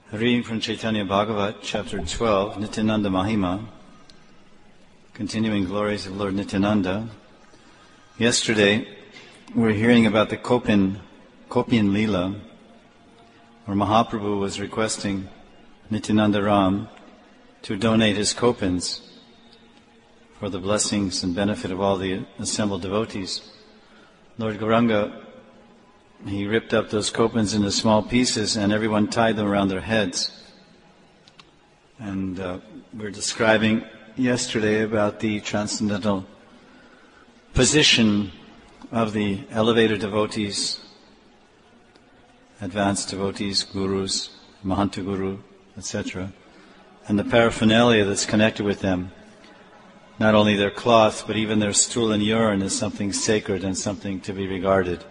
A reading from Chaitanya Bhagavat, chapter 12, Nityananda Mahima, continuing glories of Lord Nityananda. Yesterday, we were hearing about the Kopian Leela, where Mahaprabhu was requesting Nityananda Ram to donate his kopins for the blessings and benefit of all the assembled devotees. Lord Gauranga, he ripped up those kopins into small pieces and everyone tied them around their heads. And we were describing yesterday about the transcendental position of the elevated devotees, advanced devotees, gurus, Mahanta Guru, etc., and the paraphernalia that's connected with them. Not only their cloth, but even their stool and urine is something sacred and something to be regarded.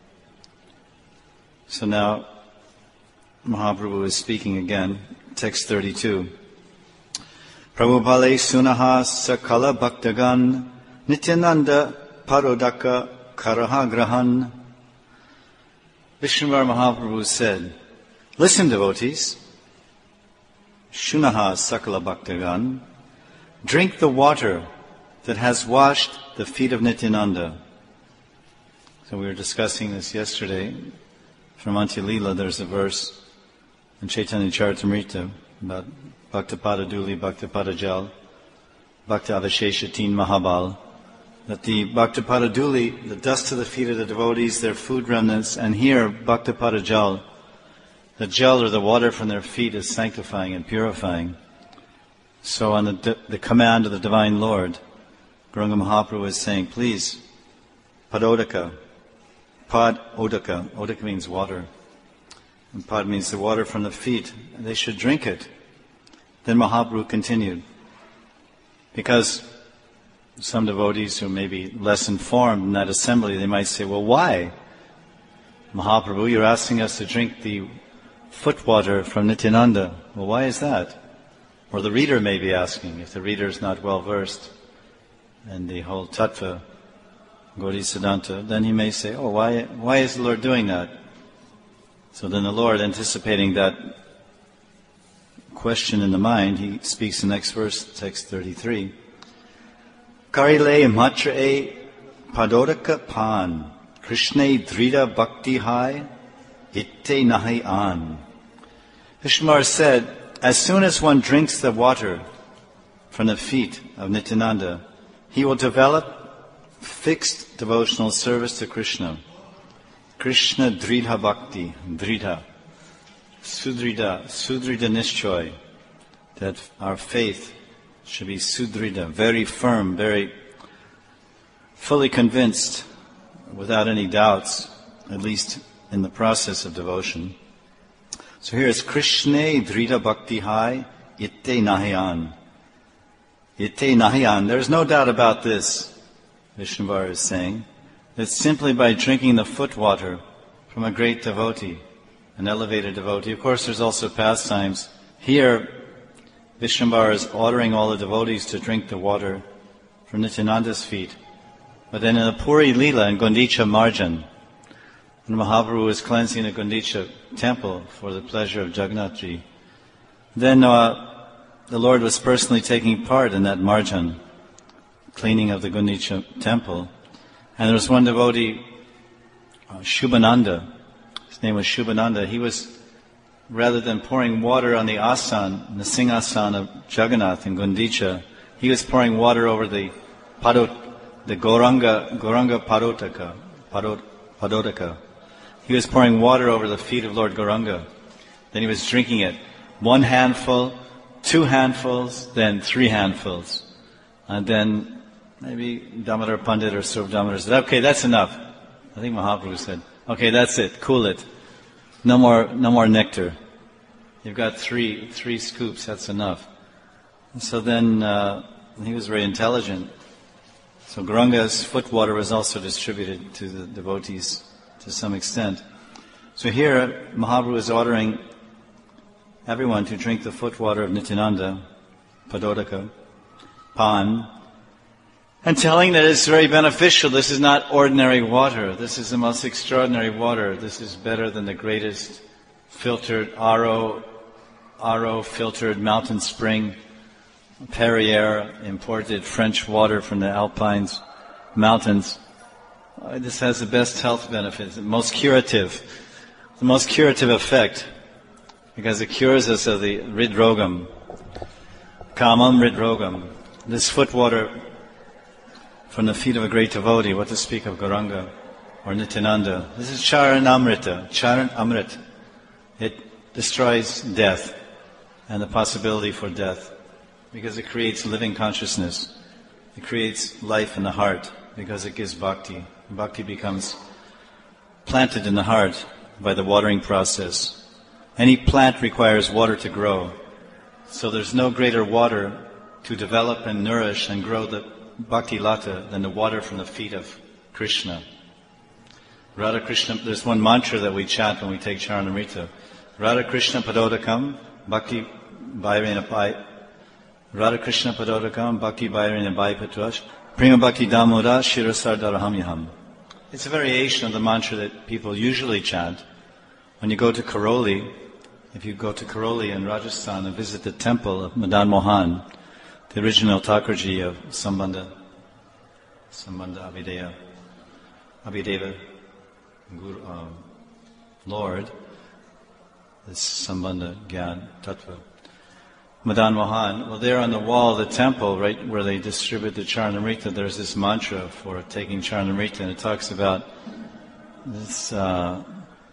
So now, Mahaprabhu is speaking again, text 32. Prabhupale sunaha sakala bhaktagan Nityananda parodaka karaha grahan. Vishnuvar Mahaprabhu said, listen, devotees, Shunaha sakala bhaktagan, drink the water that has washed the feet of Nityananda. So we were discussing this yesterday. From Antya Leela, there's a verse in Chaitanya Charitamrita about Bhaktapada Duli, Bhaktapada Jal, Bhakta Avashesha Teen Mahabal, that the Bhaktapada Duli, the dust of the feet of the devotees, their food remnants, and here Bhaktapada Jal, the gel or the water from their feet is sanctifying and purifying. So on the command of the Divine Lord, Gauranga Mahaprabhu is saying, please, Padodaka, Pad Odaka. Odaka means water. And Pad means the water from the feet. And they should drink it. Then Mahaprabhu continued. Because some devotees who may be less informed in that assembly, they might say, well, why? Mahaprabhu, you're asking us to drink the foot water from Nityananda. Well, why is that? Or the reader may be asking, if the reader is not well versed in the whole tattva, Gaudiya Siddhanta, then he may say, oh, why is the Lord doing that? So then the Lord, anticipating that question in the mind, he speaks the next verse, text 33. Karile matra e padodaka pan, Krishne drida bhakti hai, itte nahi an. Vishnu said, as soon as one drinks the water from the feet of Nityananda, he will develop fixed devotional service to Krishna. Krishna Dridha Bhakti, Dridha, Sudrida Nishchoy, that our faith should be Sudrida, very firm, very fully convinced, without any doubts, at least in the process of devotion. So here is Krishna Dridha Bhakti Hai, Itte Nahiyan. Itte Nahiyan, there's no doubt about this. Vishnuvar is saying that simply by drinking the foot water from a great devotee, an elevated devotee. Of course, there's also pastimes. Here, Vishnuvar is ordering all the devotees to drink the water from Nityananda's feet. But then in the Puri Leela in Gundicha Marjan, when Mahaprabhu is cleansing the Gundicha temple for the pleasure of Jagannathji, then the Lord was personally taking part in that Marjan, cleaning of the Gundicha temple. And there was one devotee, Shubhananda. His name was Shubhananda. He was, rather than pouring water on the asan, the Singhasan of Jagannath in Gundicha, he was pouring water over the Gauranga Padotaka. He was pouring water over the feet of Lord Gauranga. Then he was drinking it. 1 handful, 2 handfuls, then 3 handfuls. And then maybe Damodar Pandit or Surv Damodar said, okay, that's enough. I think Mahaprabhu said, okay, that's it, cool it. No more nectar. You've got three scoops, that's enough. And so then he was very intelligent. So Gauranga's foot water was also distributed to the devotees to some extent. So here Mahaprabhu is ordering everyone to drink the foot water of Nityananda, Padodaka, Pan, and telling that it's very beneficial. This is not ordinary water. This is the most extraordinary water. This is better than the greatest filtered RO RO filtered mountain spring, Perrier imported French water from the Alpines mountains. This has the best health benefits, the most curative effect, because it cures us of the Hridrogam, Kamam Hridrogam. This foot water from the feet of a great devotee, what to speak of Gauranga or Nityananda. This is Charan Amrita, Charan Amrit. It destroys death and the possibility for death, because it creates living consciousness. It creates life in the heart, because it gives bhakti. Bhakti becomes planted in the heart by the watering process. Any plant requires water to grow. So there's no greater water to develop and nourish and grow the bhakti lata than the water from the feet of Krishna. Radha Krishna, there's one mantra that we chant when we take Charanamrita. Radha Krishna Padodakam, Bhakti Bhairena Bai. Radha Krishna Padodakam, Bhakti Bhairena Bai Patwash, Prima Bhakti Damoda, Shirasar Darahamyaham. It's a variation of the mantra that people usually chant. When you go to Karoli, if you go to Karoli in Rajasthan and visit the temple of Madan Mohan, the original Thakurji of Sambandha Abhideva Guru, Lord, this Sambandha Gyan Tattva. Madan Mohan, well, there on the wall of the temple, right where they distribute the Charanamrita, there's this mantra for taking Charanamrita, and it talks about this Sarva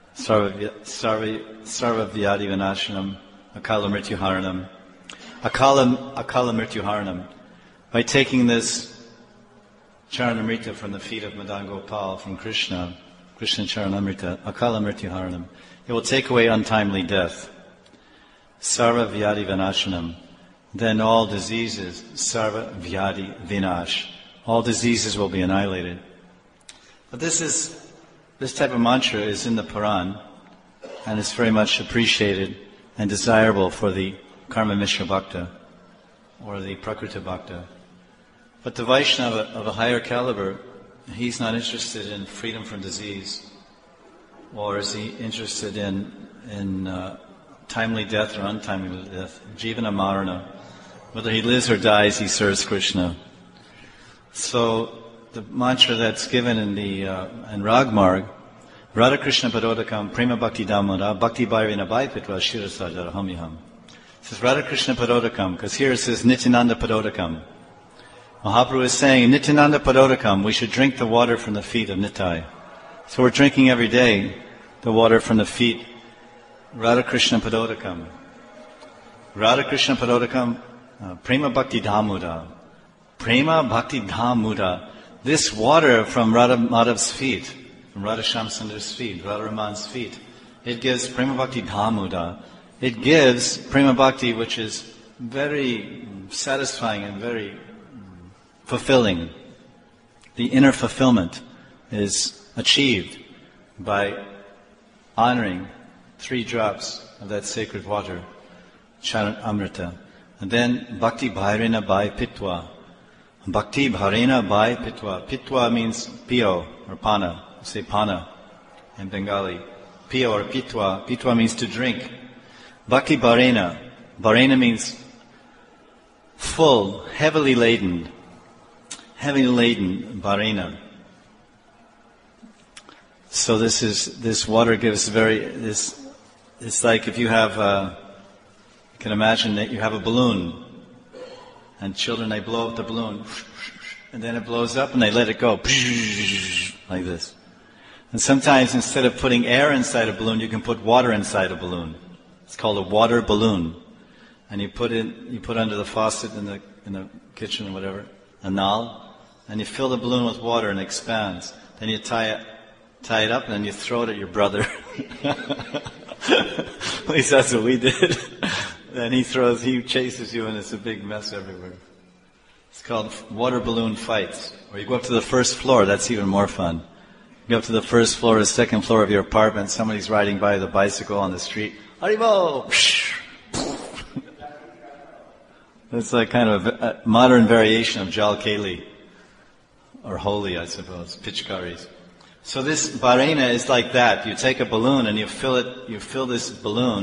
Vyadi Vinashanam, Akala Mrityu Haranam. Akala Mrityu Haranam. By taking this Charanamrita from the feet of Madan Gopal, from Krishna Charanamrita, Akala Mrityu Haranam, it will take away untimely death. Sarva Vyadi Vinashanam. Then all diseases, Sarva Vyadi Vinash. All diseases will be annihilated. But this type of mantra is in the Puran, and it's very much appreciated and desirable for the Karma Mishra Bhakta or the Prakrita Bhakta. But the Vaishnava of a higher caliber, he's not interested in freedom from disease, or is he interested in timely death or untimely death, Jivana Marana. Whether he lives or dies, he serves Krishna. So the mantra that's given in Ragmarg, Radha Krishna Padodakam Prema Bhakti Damoda Bhakti Bhairena Bhaipitva Shirasajara Hamyaham. It says Radha Krishna Padodakam, because here it says Nityananda Padodakam. Mahaprabhu is saying, Nityananda Padodakam, we should drink the water from the feet of Nitai. So we're drinking every day the water from the feet. Radha Krishna Padodakam. Radha Krishna Padodakam, Prema Bhakti Dhamuda. Prema Bhakti Dhamuda. This water from Radha Madhav's feet, from Radha Shamsundar's feet, Radha Raman's feet, it gives Prema Bhakti Dhamuda. It gives Prema Bhakti, which is very satisfying and very fulfilling. The inner fulfillment is achieved by honoring 3 drops of that sacred water, Charan Amrita. And then Bhakti Bhairena Bhai Pitwa. Bhakti Bhairena Bhai Pitwa. Pitwa means pio or pana. You say pana in Bengali. Pio or pitwa. Pitwa means to drink. Bhakti Bhairena. Bhairena means full, heavily laden. Heavily laden Bhairena. So this water gives it's like if you have, you can imagine that you have a balloon, and children, they blow up the balloon, and then it blows up and they let it go, like this. And sometimes instead of putting air inside a balloon, you can put water inside a balloon. It's called a water balloon. And you put under the faucet in the kitchen or whatever, a nal, and you fill the balloon with water and it expands. Then you tie it up and then you throw it at your brother. At least that's what we did. Then he chases you and it's a big mess everywhere. It's called water balloon fights. Or you go up to the first floor, that's even more fun. You go up to the first floor or the second floor of your apartment, somebody's riding by with a bicycle on the street. Haribo! It's like kind of a modern variation of Jal Keli. Or holy, I suppose, pitchkaris. So this Bhairena is like that. You take a balloon and you fill this balloon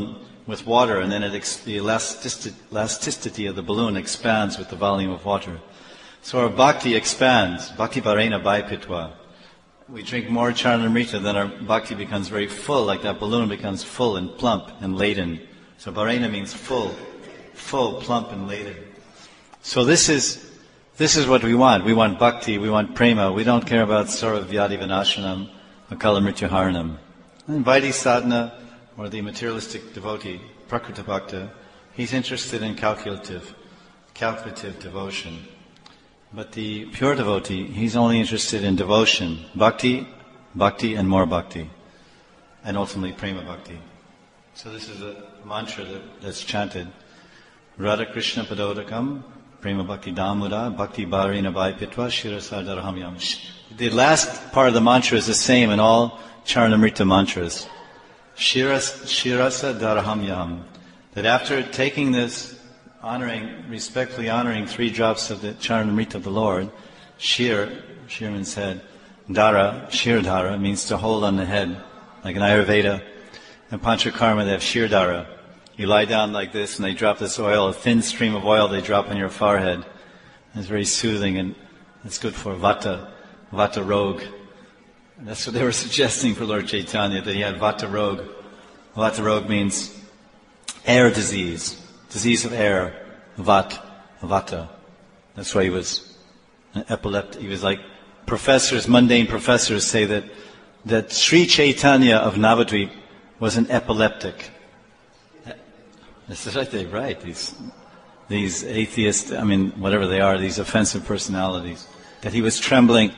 with water, and then the elasticity of the balloon expands with the volume of water. So our bhakti expands. Bhakti parena bhaipitva. We drink more Charanamrita, then our bhakti becomes very full, like that balloon becomes full and plump and laden. So parena means full, plump and laden. So this is what we want. We want bhakti, we want prema. We don't care about sora vyadi vinashanam, akala mrityaharanam. And Vaidhi sadhana, or the materialistic devotee, prakrita bhakta, he's interested in calculative devotion. But the pure devotee, he's only interested in devotion, bhakti, and more bhakti, and ultimately prema bhakti. So this is a mantra that's chanted. Radha Krishna Padodakam, Prema Bhakti Damuda, Bhakti Bharina Vaipitva, Shirasa Darahamyam. The last part of the mantra is the same in all Charanamrita mantras. Shirasa Darahamyam. That after taking this, respectfully honoring 3 drops of the Charanamrita of the Lord, Shir means head, Dara, Shir Dara, means to hold on the head, like in Ayurveda. In Panchakarma they have Shir Dara. You lie down like this and they drop this oil, a thin stream of oil they drop on your forehead. It's very soothing and it's good for Vata Rog. And that's what they were suggesting for Lord Chaitanya, that he had Vata Rog. Vata Rog means air disease of air, Vata. That's why he was an epileptic. He was like mundane professors say that Sri Chaitanya of Navadvip was an epileptic. That's right, they're right. These atheists, whatever they are, these offensive personalities, that he was trembling.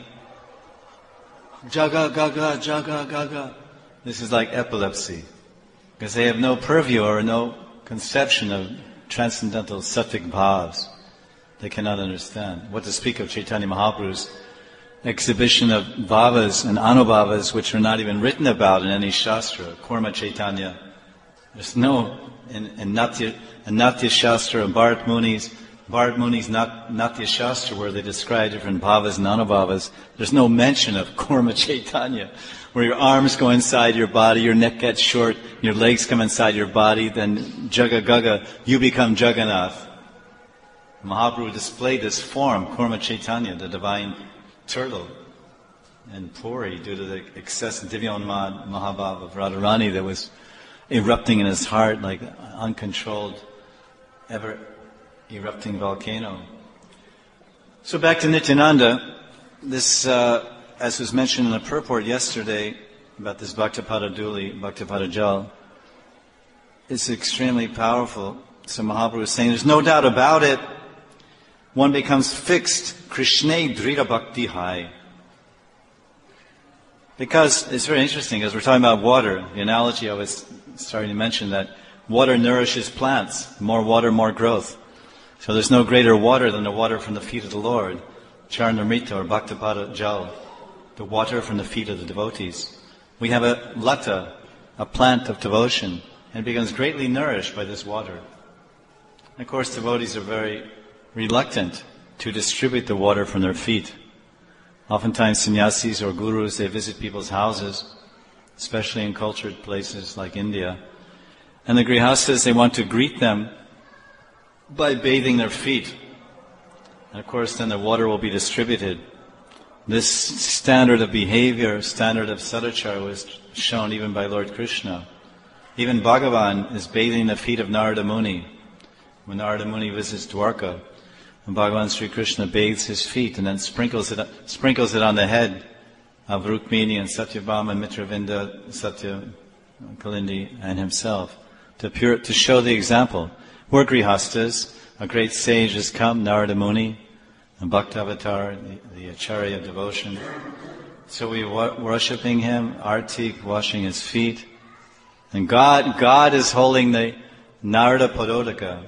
Jaga, gaga, jaga, gaga. This is like epilepsy. Because they have no purview or no conception of transcendental sattvic bhavs. They cannot understand. What to speak of Chaitanya Mahaprabhu's exhibition of bhavas and anubhavas which are not even written about in any shastra. Kurma Chaitanya. There's no, in Natya Shastra and Bharat Muni's Natya Shastra, where they describe different bhavas and anubhavas, there's no mention of Kurma Chaitanya, where your arms go inside your body, your neck gets short, your legs come inside your body, then Jaga Gaga, you become Jagannath. Mahaprabhu displayed this form, Kurma Chaitanya, the divine turtle, in Puri, due to the excessive Divyanmad Mahabhava of Radharani that was erupting in his heart like uncontrolled, ever erupting volcano. So back to Nityananda, this, as was mentioned in the purport yesterday about this Bhaktapada Duli, Bhaktapada Jal, is extremely powerful. So Mahaprabhu is saying, there's no doubt about it, one becomes fixed, Krishne Drita Bhakti Hai. Because it's very interesting, as we're talking about water, the analogy I was starting to mention that water nourishes plants. More water, more growth. So there's no greater water than the water from the feet of the Lord. Charanamrita or Bhaktapada Jal, the water from the feet of the devotees. We have a lata, a plant of devotion, and it becomes greatly nourished by this water. And of course, devotees are very reluctant to distribute the water from their feet. Oftentimes sannyasis or gurus, they visit people's houses, especially in cultured places like India. And the grihastas, they want to greet them by bathing their feet. And of course then the water will be distributed. This standard of behavior, standard of sadachara was shown even by Lord Krishna. Even Bhagavan is bathing the feet of Narada Muni. When Narada Muni visits Dwarka, and Bhagavan Sri Krishna bathes his feet and then sprinkles it on the head of Rukmini and Satyabhama, Mitravinda, Satya Kalindi, and himself, to show the example. We're grihastas, a great sage has come, Narada Muni, and Bhaktavatar, the Acharya of devotion. So we worshipping him, artik, washing his feet. And God is holding the Narada Padodaka.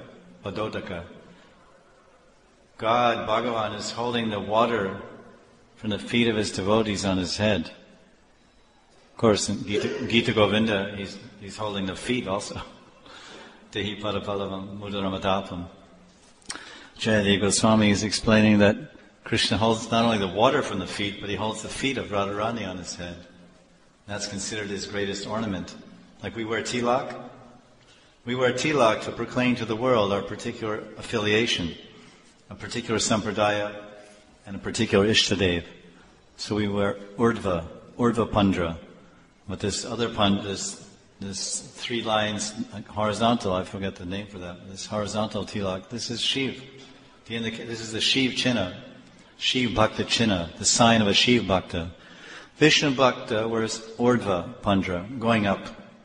God, Bhagavan, is holding the water from the feet of his devotees on his head. Of course, in Gita Govinda, he's holding the feet also. Dehi Padapalavam Mudaramadapam. Jayadeva Goswami is explaining that Krishna holds not only the water from the feet, but he holds the feet of Radharani on his head. That's considered his greatest ornament. Like we wear tilak, We wear tilak to proclaim to the world our particular affiliation, a particular sampradaya, and a particular Ishtadev. So we wear Urdhva Pandra. But this other Pandra, this 3 lines horizontal, I forget the name for that, this horizontal tilak, this is Shiv. This is the Shiv Chinna, Shiv Bhakta Chinna, the sign of a Shiv Bhakta. Vishnu Bhakta wears Urdhva Pandra, going up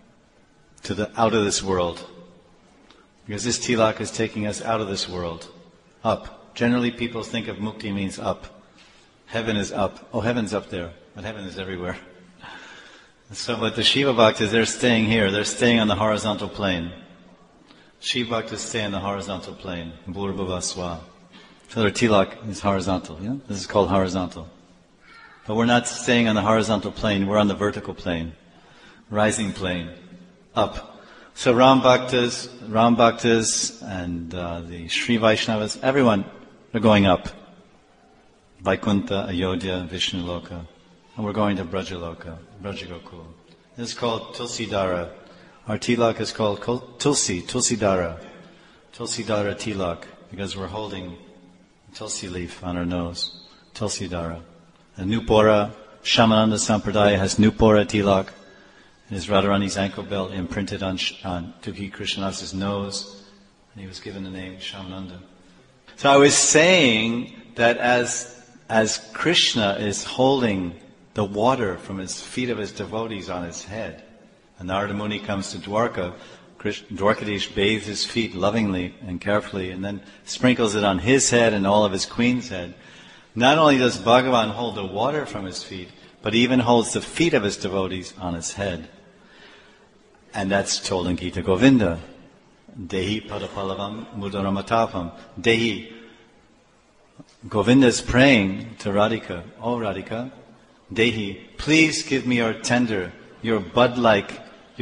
to out of this world. Because this tilak is taking us out of this world, up. Generally people think of mukti means up. Heaven is up. Oh, heaven's up there, but heaven is everywhere. So, but the Shiva Bhaktas, they're staying here. They're staying on the horizontal plane. Shiva Bhaktas stay on the horizontal plane. Bhurbhuva Swa. So their tilak is horizontal. Yeah? This is called horizontal. But we're not staying on the horizontal plane. We're on the vertical plane, rising plane, up. So Ram Bhaktas, and the Sri Vaishnavas, everyone, they're going up. Vaikuntha, Ayodhya, Vishnu Loka. And we're going to Brajaloka, Brajagokul. This is called Tulsidara. Our tilak is called Tulsidara. Tulsidara tilak, because we're holding a tulsi leaf on our nose. Tulsidara. And Nupora, Shamananda Sampradaya has Nupora tilak. It is Radharani's ankle belt imprinted on Tukhi Krishnadasa's nose. And he was given the name Shamananda. So I was saying that as Krishna is holding the water from his feet of his devotees on his head, and Narada Muni comes to Dwarka, Dwarkadish bathes his feet lovingly and carefully and then sprinkles it on his head and all of his queen's head. Not only does Bhagavan hold the water from his feet, but he even holds the feet of his devotees on his head. And that's told in Gita Govinda. Dehi padapalavam mudaramatapam. Dehi. Govinda is praying to Radhika. Oh Radhika, Dehi, please give me your tender bud-like,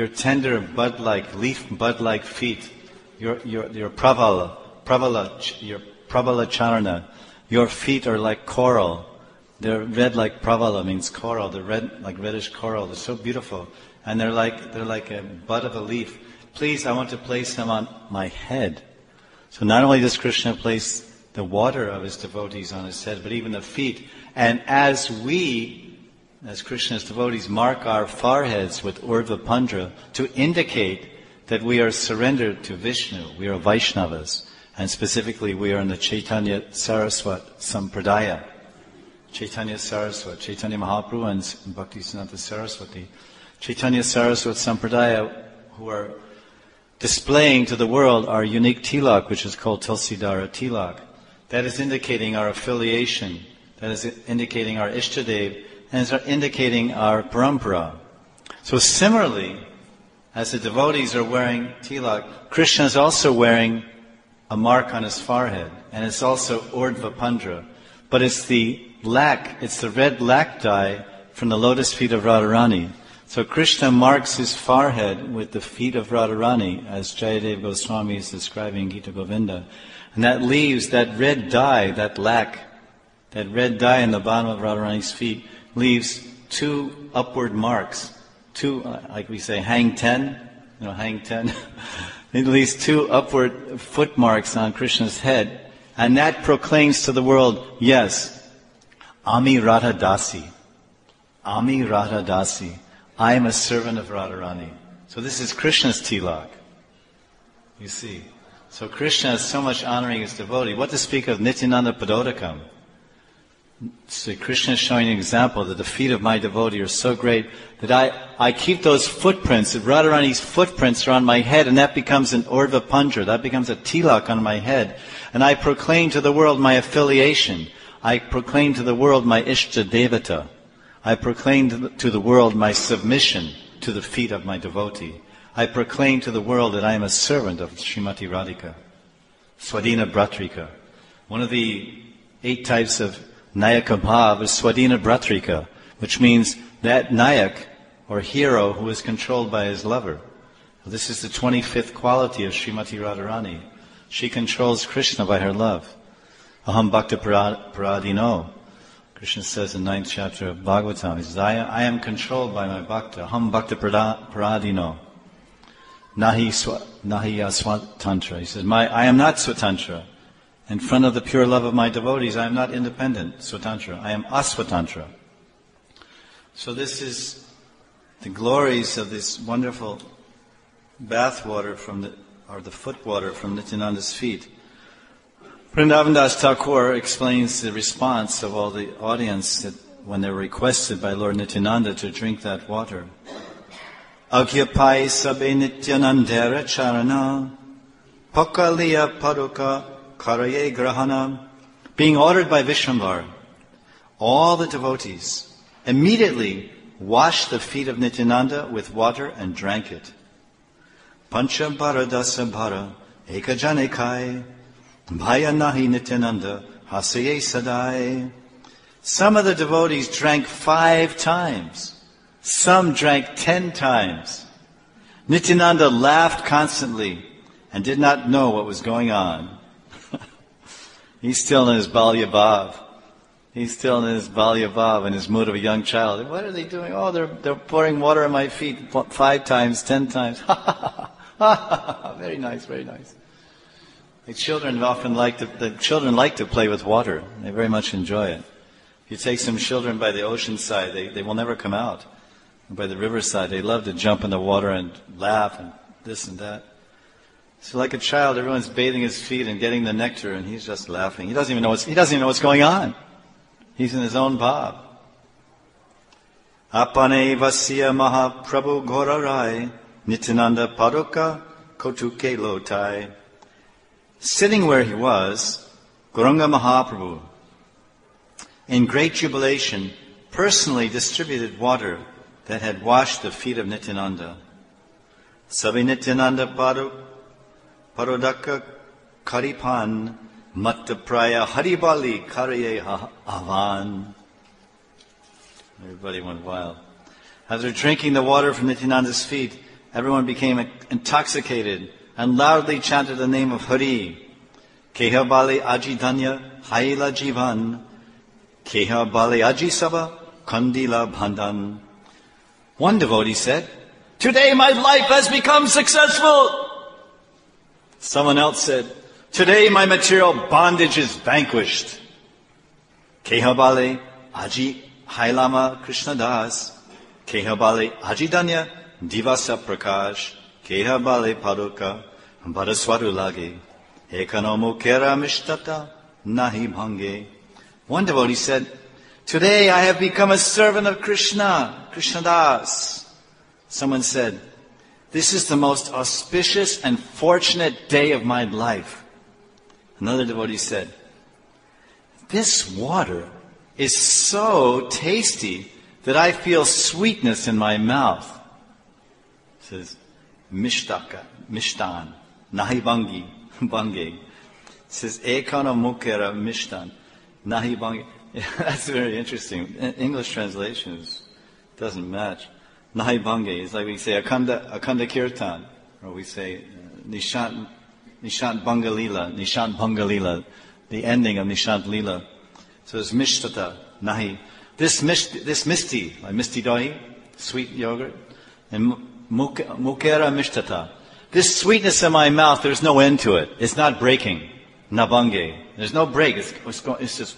leaf bud-like feet, your pravala, your pravala charana. Your feet are like coral. They're red like pravala means coral. They're red like reddish coral. They're so beautiful, and they're like a bud of a leaf. Please, I want to place them on my head. So not only does Krishna place the water of his devotees on his head, but even the feet. And as we, as Krishna's devotees, mark our foreheads with Urdhva Pandra to indicate that we are surrendered to Vishnu, we are Vaishnavas, and specifically we are in the Chaitanya Saraswat Sampradaya. Chaitanya Saraswat, Chaitanya Mahaprabhu and Bhaktisiddhanta Saraswati. Chaitanya Saraswat Sampradaya, who are displaying to the world our unique tilak, which is called Tulsidara tilak. That is indicating our affiliation. That is indicating our Ishtadev, and is indicating our parampara. So similarly, as the devotees are wearing tilak, Krishna is also wearing a mark on his forehead, and it's also Urdhva Pandra. But it's the red lac dye from the lotus feet of Radharani. So Krishna marks his forehead with the feet of Radharani, as Jayadev Goswami is describing Gita Govinda. And that leaves that red dye, that red dye in the bottom of Radharani's feet, leaves 2 upward marks. 2, like we say, hang 10. It leaves 2 upward foot marks on Krishna's head. And that proclaims to the world, yes, Ami Radha Dasi. Ami Radha Dasi. I am a servant of Radharani. So this is Krishna's tilak. You see. So Krishna is so much honoring his devotee. What to speak of Nityananda Padodakam? So Krishna is showing an example that the feet of my devotee are so great that I keep those footprints, Radharani's footprints are on my head, and that becomes an Urdhva Pandra, that becomes a tilak on my head. And I proclaim to the world my affiliation. I proclaim to the world my Ishta Devata. I proclaim to the world my submission to the feet of my devotee. I proclaim to the world that I am a servant of Srimati Radhika. Swadhina Bhratrika. One of the 8 types of Nayaka Bhav is Swadhina Bhratrika, which means that Nayak, or hero, who is controlled by his lover. This is the 25th quality of Srimati Radharani. She controls Krishna by her love. Aham Bhakta Paradino. Krishna says in the 9th chapter of Bhagavatam, he says, I am controlled by my Bhakta. Aham Bhakta Paradino. nahi swatantra. He says, I am not swatantra. In front of the pure love of my devotees, I am not independent, swatantra. I am aswatantra. So this is the glories of this wonderful bath water or the foot water from Nityananda's feet. Vrindavan Das Thakur explains the response of all the audience that when they were requested by Lord Nityananda to drink that water. Agyapai sabe Nityanandera charana, pakaliya paduka karaye grahana. Being ordered by Vishwambar, all the devotees immediately washed the feet of Nityananda with water and drank it. Pancha bara dasa bara ekajane kai bhaya nahi Nityananda hasaye sadai. Some of the devotees drank 5 times. Some drank 10 times. Nityananda laughed constantly and did not know what was going on. He's still in his Balya Bhav. He's still in his Balya Bhav, in his mood of a young child. What are they doing? Oh, they're pouring water on my feet 5 times, 10 times. Very nice, very nice. The children like to play with water. They very much enjoy it. If you take some children by the ocean side, they will never come out. By the riverside, they love to jump in the water and laugh and this and that. So like a child, everyone's bathing his feet and getting the nectar, and he's just laughing. He doesn't even know what's going on. He's in his own bhav. Apane vasya mahaprabhu ghorarai Nityananda paduka kotuke lotai. Sitting where he was, Gauranga Mahaprabhu, in great jubilation, personally distributed water that had washed the feet of Nityananda. Sabi Nityananda parodaka karipan mattapraya haribali karaye avan. Everybody went wild. After drinking the water from Nityananda's feet, everyone became intoxicated and loudly chanted the name of Hari. Keha bali aji dhanya haila jivan. Keha bali aji saba kandila bhandan. One devotee said, "Today my life has become successful." Someone else said, "Today my material bondage is vanquished." Keha bali aji hailama Krishna Das. Keha bali aji dhanya divasa prakash. Keha bali paduka baraswaru lage. Ekano mukera mishtata nahi bhange. One devotee said, "Today I have become a servant of Krishna, Krishna Das." Someone said, "This is the most auspicious and fortunate day of my life." Another devotee said, "This water is so tasty that I feel sweetness in my mouth." It says, Mishtan, nahi bangi, bange. It says, Ekana mukera mishtan, nahi bangi. That's very interesting. English translations doesn't match. Nahi bange is like we say Akanda Kirtan, or we say Nishant Bangalila, the ending of Nishant Lila. So it's Mishtata, nahi. This misti, like misti doi, sweet yogurt, and mukera mishtata. This sweetness in my mouth, there's no end to it. It's not breaking. Nabange. There's no break. It's just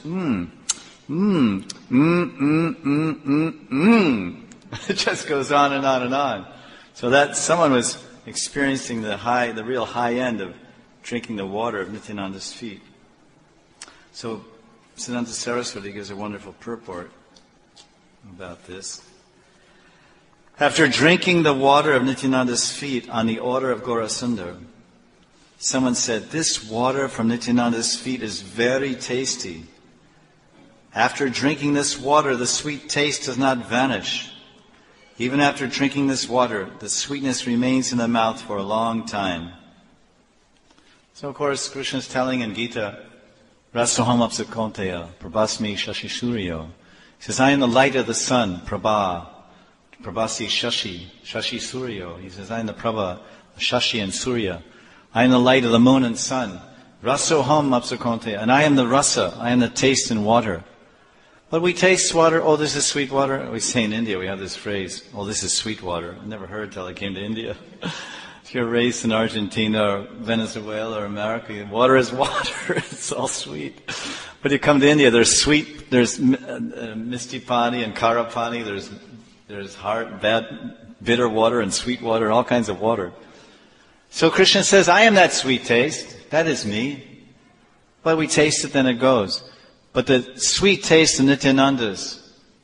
It just goes on and on and on. So that someone was experiencing the real high end of drinking the water of Nityananda's feet. So Siddhanta Saraswati gives a wonderful purport about this. After drinking the water of Nityananda's feet on the order of Gaurasundar, someone said, "This water from Nityananda's feet is very tasty. After drinking this water, the sweet taste does not vanish. Even after drinking this water, the sweetness remains in the mouth for a long time." So of course, Krishna is telling in Gita, Rasoham apsakonteya, prabhasmi shashi suryo. He says, "I am the light of the sun, prabha, prabhasi shashi, shashi suryo." He says, "I am the prabha, shashi and surya. I am the light of the moon and sun. Rasoham apsakonteya, and I am the rasa, I am the taste in water." But we taste water, "Oh, this is sweet water." We say in India, we have this phrase, "Oh, this is sweet water." I never heard till I came to India. If you're raised in Argentina or Venezuela or America, water is water. It's all sweet. But you come to India, there's sweet, there's misty pani and kara pani, there's hard, bad, bitter water and sweet water and all kinds of water. So Krishna says, I am that sweet taste. That is me. But we taste it, then it goes. But the sweet taste of Nityananda's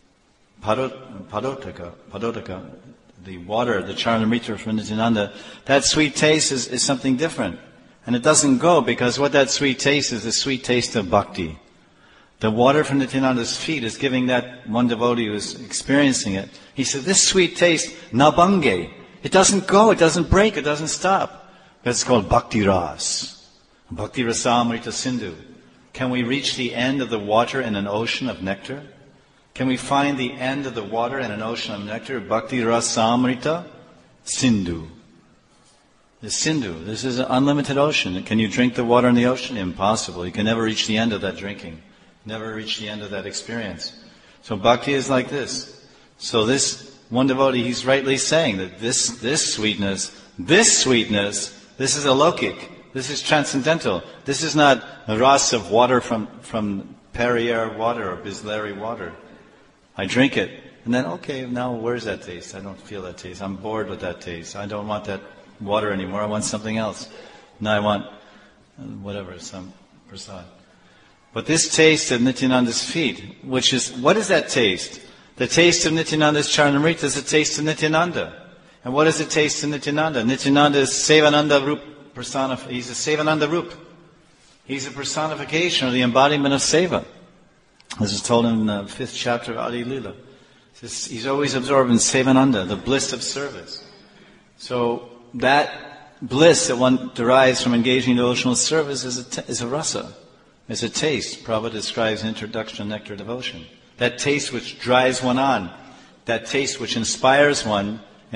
Padotaka, the water, the Charanamrita from Nityananda, that sweet taste is something different. And it doesn't go because what that sweet taste is the sweet taste of bhakti. The water from Nityananda's feet is giving that one devotee who's experiencing it. He said, this sweet taste, nabange. It doesn't go, it doesn't break, it doesn't stop. That's called bhakti ras. Bhakti rasamrita sindhu. Can we reach the end of the water in an ocean of nectar? Can we find the end of the water in an ocean of nectar? Bhakti rasamrita sindhu. The sindhu. This is an unlimited ocean. Can you drink the water in the ocean? Impossible. You can never reach the end of that drinking. Never reach the end of that experience. So bhakti is like this. So this one devotee, he's rightly saying that this sweetness, this is alokik. This is transcendental. This is not a ras of water from Perrier water or Bisleri water. I drink it, and then, okay, now where's that taste? I don't feel that taste. I'm bored with that taste. I don't want that water anymore. I want something else. Now I want whatever, some prasad. But this taste of Nityananda's feet, which is, what is that taste? The taste of Nityananda's Charanamrita is the taste of Nityananda. And what is the taste of Nityananda? Nityananda is Sevananda Rup he's a Sevananda Rup. He's a personification or the embodiment of Seva. This is told in the 5th chapter of Adi Lila. He's always absorbed in Sevananda, the bliss of service. So that bliss that one derives from engaging in devotional service is a rasa. It's a taste. Prabhupada describes in Introduction to Nectar Devotion. That taste which drives one on. That taste which inspires one,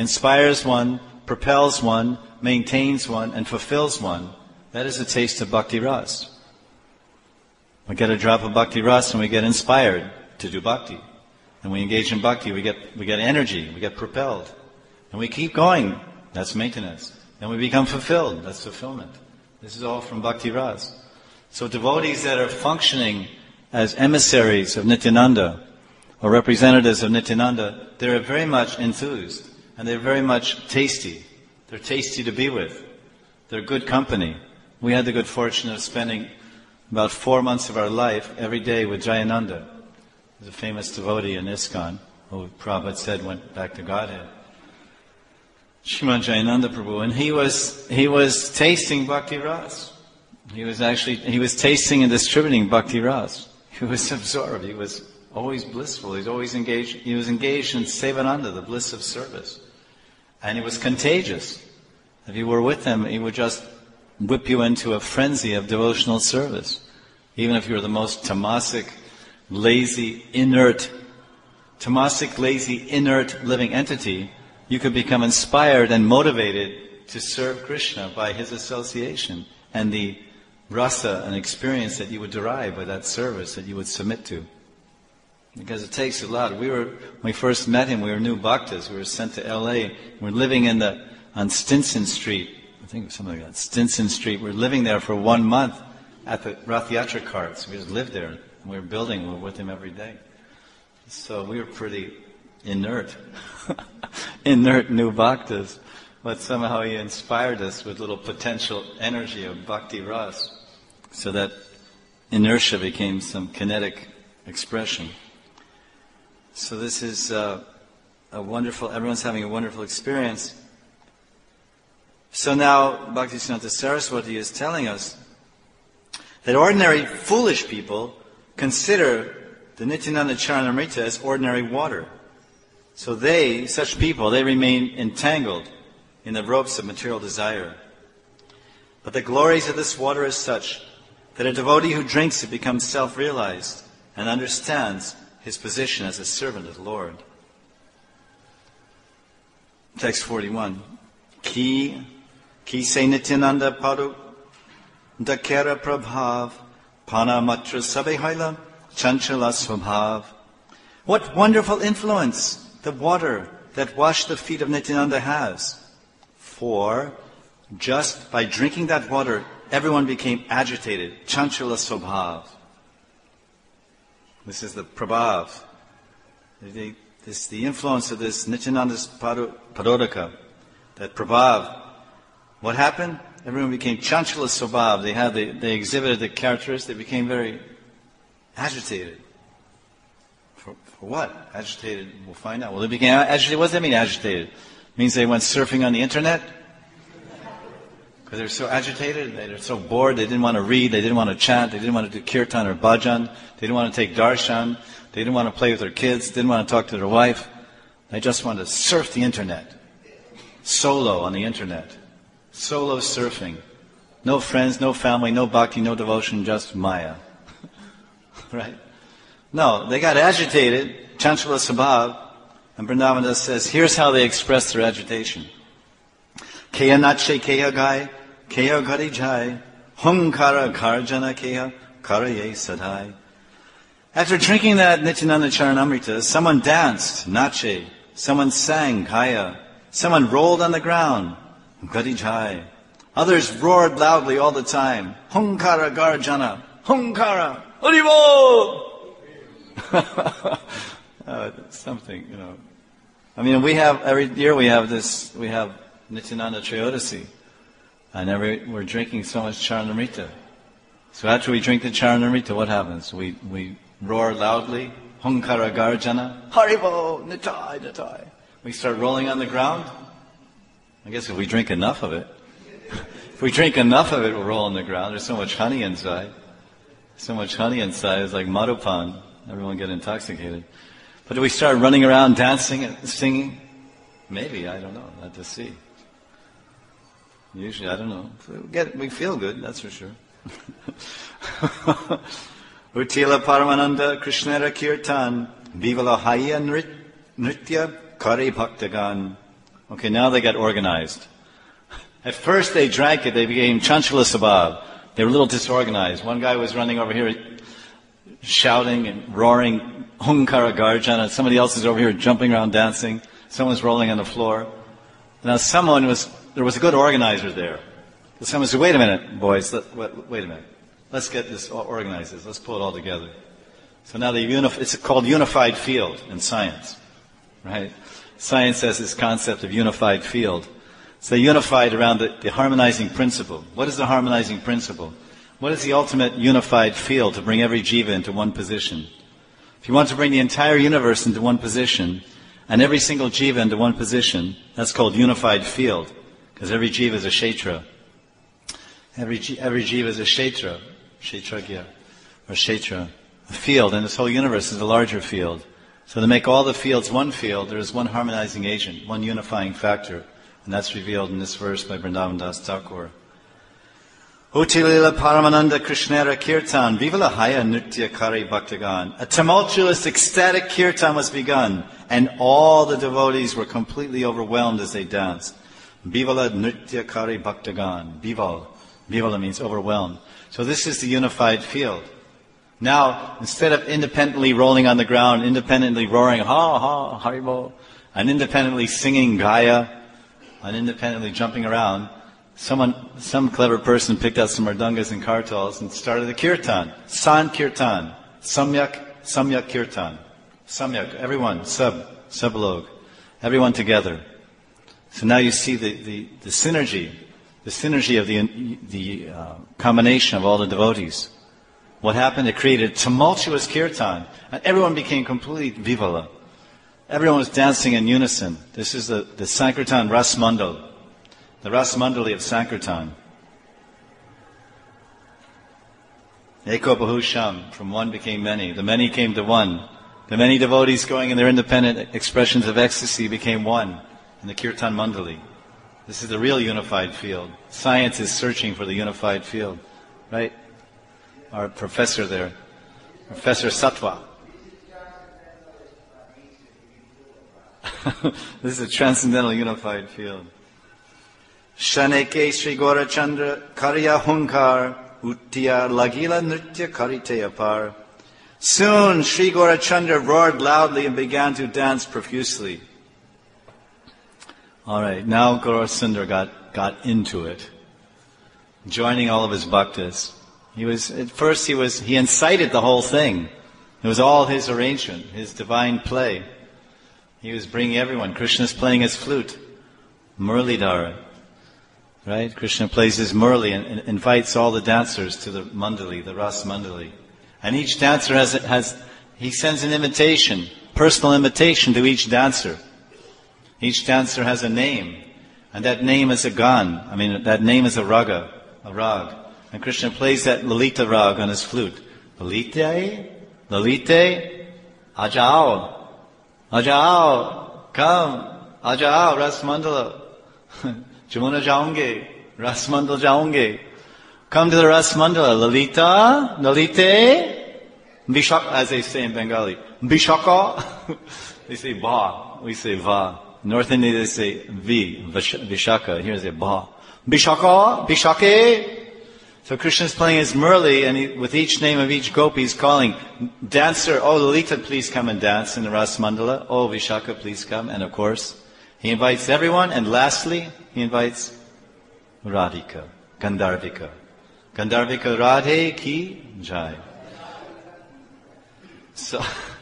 propels one, maintains one, and fulfills one. That is the taste of bhakti ras. We get a drop of bhakti ras and we get inspired to do bhakti. And we engage in bhakti, we get energy, we get propelled. And we keep going. That's maintenance. And we become fulfilled. That's fulfillment. This is all from bhakti ras. So devotees that are functioning as emissaries of Nityananda or representatives of Nityananda, they're very much enthused and they're very much tasty. They're tasty to be with. They're good company. We had the good fortune of spending about 4 months of our life every day with Jayananda. He's a famous devotee in ISKCON, who Prabhupada said went back to Godhead. Srimad Jayananda Prabhu, and he was tasting bhakti ras. He was tasting and distributing bhakti ras. He was absorbed. He was always blissful. He was engaged in Sevananda, the bliss of service. And it was contagious. If you were with him, he would just whip you into a frenzy of devotional service. Even if you were the most tamasic, lazy, inert living entity, you could become inspired and motivated to serve Krishna by his association and the rasa and experience that you would derive by that service that you would submit to. Because it takes a lot. When we first met him, we were new bhaktas. We were sent to LA. We were living on Stinson Street. I think it was something like that. Stinson Street. We were living there for 1 month at the Rath Yatra carts. We just lived there. And we were with him every day. So we were pretty inert. Inert new bhaktas. But somehow he inspired us with little potential energy of bhakti ras. So that inertia became some kinetic expression. So this is everyone's having a wonderful experience. So now Bhaktisiddhanta Saraswati is telling us that ordinary foolish people consider the Nityananda Charanamrita as ordinary water. So such people remain entangled in the ropes of material desire. But the glories of this water is such that a devotee who drinks it becomes self-realized and understands his position as a servant of the Lord. Text 41. Ki se Nityananda Padu Dakera Prabhav Pana Matra Sabehaila Chanchala Swabhav. What wonderful influence the water that washed the feet of Nityananda has. For just by drinking that water, everyone became agitated. Chanchala Swabhav. This is the Prabhav. The influence of this Nityananda's Padodaka, that Prabhav. What happened? Everyone became Chanchala Swabhav. They exhibited the characteristics. They became very agitated. For what? Agitated, we'll find out. Well, they became agitated. What does that mean, agitated? It means they went surfing on the internet? Because they're so agitated, they're so bored, they didn't want to read, they didn't want to chant, they didn't want to do kirtan or bhajan, they didn't want to take darshan, they didn't want to play with their kids, didn't want to talk to their wife. They just wanted to surf the internet. Solo on the internet. Solo surfing. No friends, no family, no bhakti, no devotion, just Maya. Right? No, they got agitated, Chanchala Swabhav, and Vrindavandas says, here's how they express their agitation. Keya nache keya gai, keya gari jai, hunkara garjana keya, karaye sadhai. After drinking that Nityananda Charanamrita, someone danced, nache, someone sang, kaya, someone rolled on the ground, gari jai. Others roared loudly all the time, hunkara garjana, hunkara, haribo! Something, I mean, every year we have Nityananda Trayodasi, and we're drinking so much Charanamrita. So after we drink the Charanamrita, what happens? We roar loudly, Hunkara Garjana, Haribo, Nitai, Nitai. We start rolling on the ground. I guess if we drink enough of it. If we drink enough of it, we'll roll on the ground. There's so much honey inside. So much honey inside, it's like Madhupan. Everyone get intoxicated. But do we start running around dancing and singing? Maybe, I don't know. I'll have to see. Usually, I don't know. We feel good, that's for sure. Utila Paramananda Krishnera Kirtan Vivala Haya Nritya Kari Bhaktagan. Okay, now they got organized. At first they drank it, they became Chanchala Swabhav. They were a little disorganized. One guy was running over here shouting and roaring, Hunkara Garjana. Somebody else is over here jumping around dancing. Someone's rolling on the floor. Now there was a good organizer there. Someone said, wait a minute, boys, wait a minute. Let's get this organized. Let's pull it all together. So now it's called unified field in science. Right? Science has this concept of unified field. So they unified around the harmonizing principle. What is the harmonizing principle? What is the ultimate unified field to bring every jiva into one position? If you want to bring the entire universe into one position, and every single jiva into one position, that's called unified field, because every jiva is a kshetra. Every jiva is a kshetra, kshetragya, or kshetra, a field, and this whole universe is a larger field. So to make all the fields one field, there is one harmonizing agent, one unifying factor, and that's revealed in this verse by Vrindavan Das Thakur. Utilila Paramananda Krishnera Kirtan, Vivala Haya Nritya Kari Bhaktagan. A tumultuous, ecstatic kirtan was begun, and all the devotees were completely overwhelmed as they danced. Vivala Nritya Kari Bhaktagan. Vivala means overwhelmed. So this is the unified field. Now, instead of independently rolling on the ground, independently roaring, ha ha, haribo, and independently singing Gaya, and independently jumping around, some clever person picked out some mridungas and kartals and started a kirtan. Sankirtan. Samyak kirtan. Samyak, everyone, sublog. Everyone together. So now you see the synergy of the combination of all the devotees. What happened? It created a tumultuous kirtan, and everyone became completely vivala. Everyone was dancing in unison. This is the Sankirtan Ras Mandal. The Ras Mandali of Sankirtan. Eko Bahusham, from one became many. The many came to one. The many devotees going in their independent expressions of ecstasy became one in the Kirtan Mandali. This is the real unified field. Science is searching for the unified field. Right? Our professor there, Professor Sattva. This is a transcendental unified field. Shaneke Sri Gaurachandra Karya Hunkar Uttiya Lagila Nritya Kariteyapar. Soon Sri Gaurachandra roared loudly and began to dance profusely. Alright, now Gaurachandra got into it, joining all of his bhaktas. He incited the whole thing. It was all his arrangement, his divine play. He was bringing everyone. Krishna's playing his flute, Muralidhara. Right? Krishna plays his Murali and invites all the dancers to the Mandali, the Ras Mandali. And each dancer he sends an invitation, personal invitation to each dancer. Each dancer has a name, and that name is a gan. That name is a raga, a rag. And Krishna plays that Lalita rag on his flute. Lalite, Lalite, Ajao, Ajao, come, Ajao, Ras Mandala. Jamuna jaunge, Ras Mandal jaunge. Come to the Ras Mandala. Lalita, Lalite, Bishaka, as they say in Bengali. Bishaka. They say ba, we say va. North India they say vi, Vishaka. Here they say ba. Bishaka, Bishake. So Krishna is playing his Murli, and with each name of each gopi he's calling, dancer, oh Lalita, please come and dance in the Ras Mandala. Oh Vishaka, please come. And of course, he invites everyone, and lastly, he invites Radhika, Gandharvika. Gandharvika Radhe ki jai. So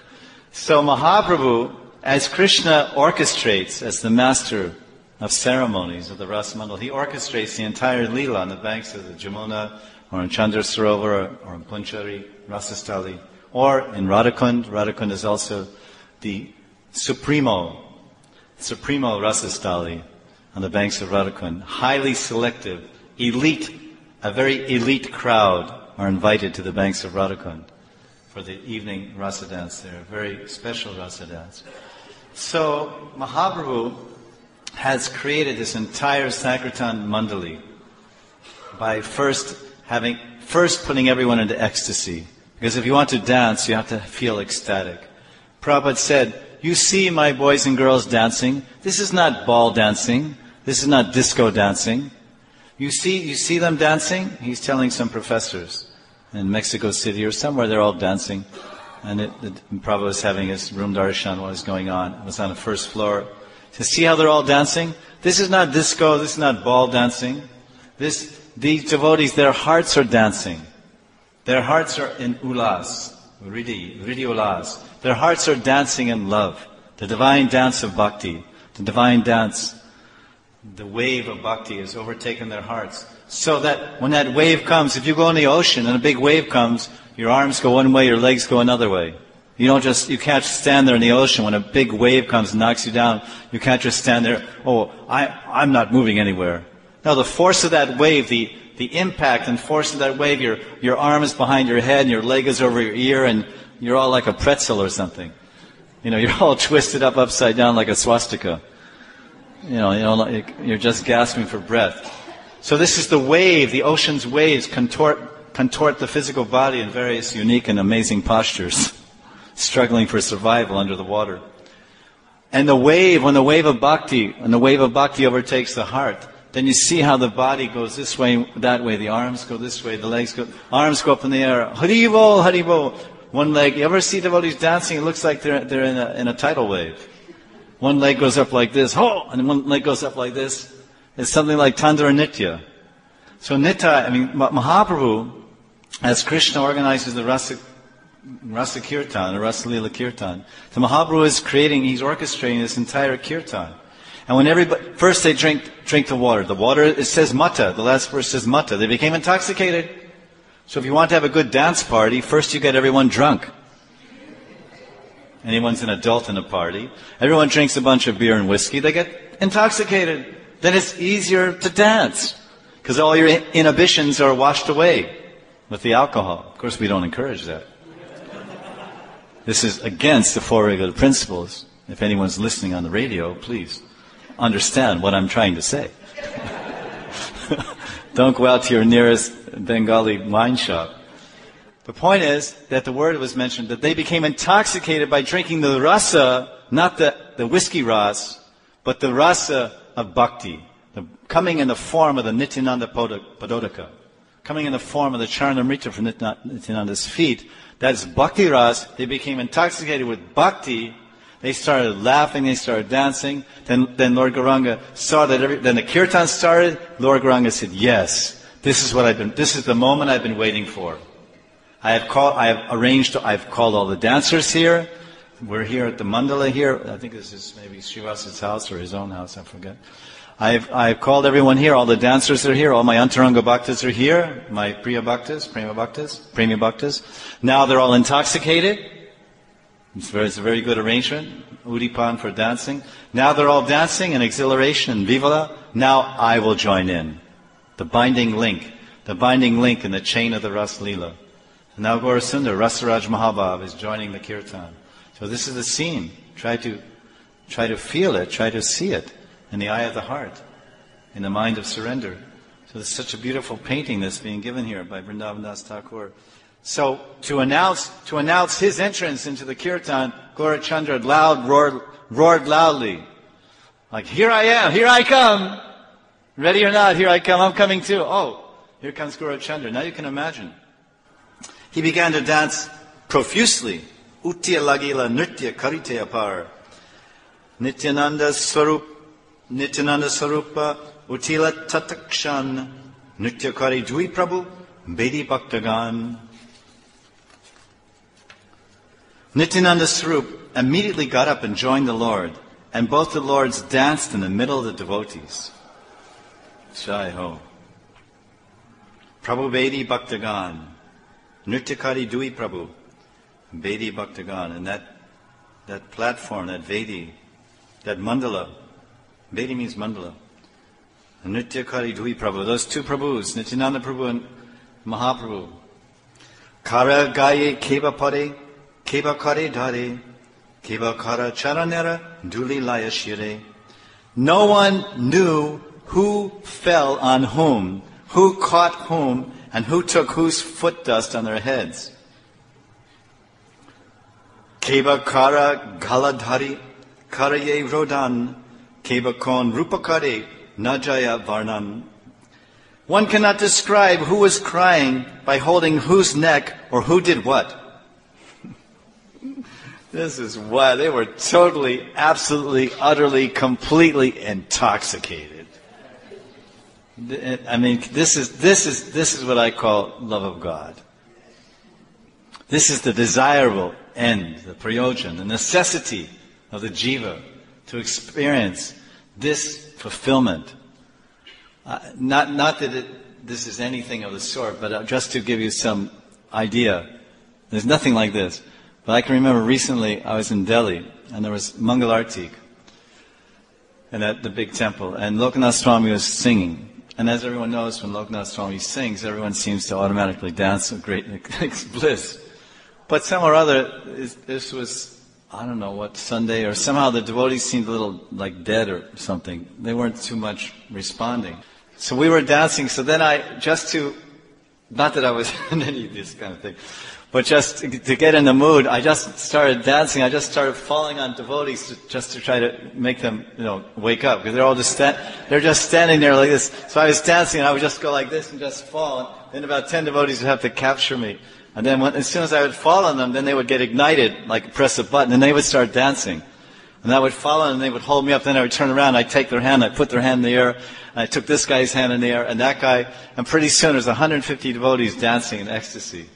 Mahaprabhu, as Krishna orchestrates, as the master of ceremonies of the Ras Mandal, he orchestrates the entire Leela on the banks of the Jamuna, or in Chandra Sarovar, or in Punchari, Rasastali, or in Radhakund. Radhakund is also the Supremo Rasastali on the banks of Radhakund. Highly selective, a very elite crowd are invited to the banks of Radhakund for the evening rasa dance there, a very special rasa dance. So Mahaprabhu has created this entire Sankirtan Mandali by first putting everyone into ecstasy. Because if you want to dance, you have to feel ecstatic. Prabhupada said, you see my boys and girls dancing. This is not ball dancing. This is not disco dancing. You see them dancing? He's telling some professors in Mexico City or somewhere, they're all dancing. And Prabhupada was having his room darshan while it was going on. It was on the first floor. To see how they're all dancing? This is not disco, this is not ball dancing. These devotees, their hearts are dancing. Their hearts are in ulas, Ridi ulas. Their hearts are dancing in love. The divine dance of bhakti. The divine dance, the wave of bhakti has overtaken their hearts. So that when that wave comes, if you go in the ocean and a big wave comes, your arms go one way, your legs go another way. You can't just stand there in the ocean when a big wave comes and knocks you down. You can't just stand there, I'm not moving anywhere. No, the force of that wave, the impact and force of that wave, your arm is behind your head and your leg is over your ear and you're all like a pretzel or something. You're all twisted up upside down like a swastika. You're just gasping for breath. So this is the wave, the ocean's waves contort the physical body in various unique and amazing postures, struggling for survival under the water. And when the wave of bhakti overtakes the heart, then you see how the body goes this way, that way, the arms go this way, the legs go, arms go up in the air, Haribo, Haribo. One leg, you ever see devotees dancing? It looks like they're in a tidal wave. One leg goes up like this, and one leg goes up like this. It's something like Tandra Nitya. So Mahaprabhu, as Krishna organizes the Rasa Kirtan, the Rasa Leela Kirtan, so Mahaprabhu is he's orchestrating this entire Kirtan. And when first they drink the water. The water, it says mata, the last verse says mata. They became intoxicated. So if you want to have a good dance party, first you get everyone drunk. Anyone's an adult in a party. Everyone drinks a bunch of beer and whiskey. They get intoxicated. Then it's easier to dance. Because all your inhibitions are washed away with the alcohol. Of course, we don't encourage that. This is against the four regular principles. If anyone's listening on the radio, please understand what I'm trying to say. Don't go out to your nearest Bengali wine shop. The point is that the word was mentioned that they became intoxicated by drinking the rasa, not the whiskey ras, but the rasa of bhakti, coming in the form of the Nityananda Padodaka, coming in the form of the Charanamrita from Nityananda's feet. That is bhakti ras. They became intoxicated with bhakti. They started laughing, they started dancing. Then Lord Gauranga saw that then the kirtan started. Lord Gauranga said, yes, this is the moment I've been waiting for. I've called all the dancers here. We're here at the mandala here. I think this is maybe Srivasa's house or his own house, I forget. I've called everyone here. All the dancers are here. All my Antaranga Bhaktas are here. My Priya Bhaktas, Prema Bhaktas. Now they're all intoxicated. It's a very good arrangement. Udipan for dancing. Now they're all dancing in exhilaration and vivala. Now I will join in. The binding link in the chain of the Ras Leela. Now Gaurasundar, Rasaraj Mahabhav, is joining the kirtan. So this is the scene. Try to feel it, try to see it in the eye of the heart, in the mind of surrender. So there's such a beautiful painting that's being given here by Vrindavan Das Thakur. So to announce his entrance into the kirtan, Gaurachandra roared loudly, like, here I am, here I come. Ready or not, here I come, I'm coming too. Oh, here comes Gaurachandra. Now you can imagine. He began to dance profusely. Utya lagila nritya karite apar. Nityananda Swarupa Utila Tatakshan Nrityakari Dwi Prabhu Bedi Bhaktagan. Nityananda Swarup immediately got up and joined the Lord, and both the Lords danced in the middle of the devotees. Jai Ho. Prabhu Bedi Bhaktagan. Nrityakari Dwi Prabhu Bedi Bhaktagan. And that platform, that Vedi, that mandala, Vedi means mandala. Nrityakari Dwi Prabhu, those two Prabhus, Nityananda Prabhu and Mahaprabhu. Kara gaye keva pare, keva kare dhare, keva kara charanera, duli laya shire. No one knew who fell on whom, who caught whom, and who took whose foot dust on their heads. Keva kara galadhari, karaye rodan, keva kon rupakare, najaya varnan. One cannot describe who was crying by holding whose neck or who did what. This is why they were totally, absolutely, utterly, completely intoxicated. I mean, this is what I call love of God. This is the desirable end, the prayojan, the necessity of the jiva to experience this fulfillment. Not that this is anything of the sort, but just to give you some idea. There's nothing like this. But I can remember recently I was in Delhi, and there was Mangalartik, and at the big temple, and Lokanath Swami was singing. And as everyone knows, when Lokanath Swami sings, everyone seems to automatically dance with great bliss. But somehow or other, this was, I don't know what, Sunday, or somehow the devotees seemed a little like dead or something. They weren't too much responding. So we were dancing, so then not that I was in any of this kind of thing, but just to get in the mood, I just started dancing. I just started falling on devotees just to try to make them, wake up. Because they're all they're just standing there like this. So I was dancing and I would just go like this and just fall. And then about 10 devotees would have to capture me. And then as soon as I would fall on them, then they would get ignited, like press a button, and they would start dancing. And I would follow them and they would hold me up. Then I would turn around, I'd take their hand, I'd put their hand in the air, and I took this guy's hand in the air, and that guy, and pretty soon there's 150 devotees dancing in ecstasy.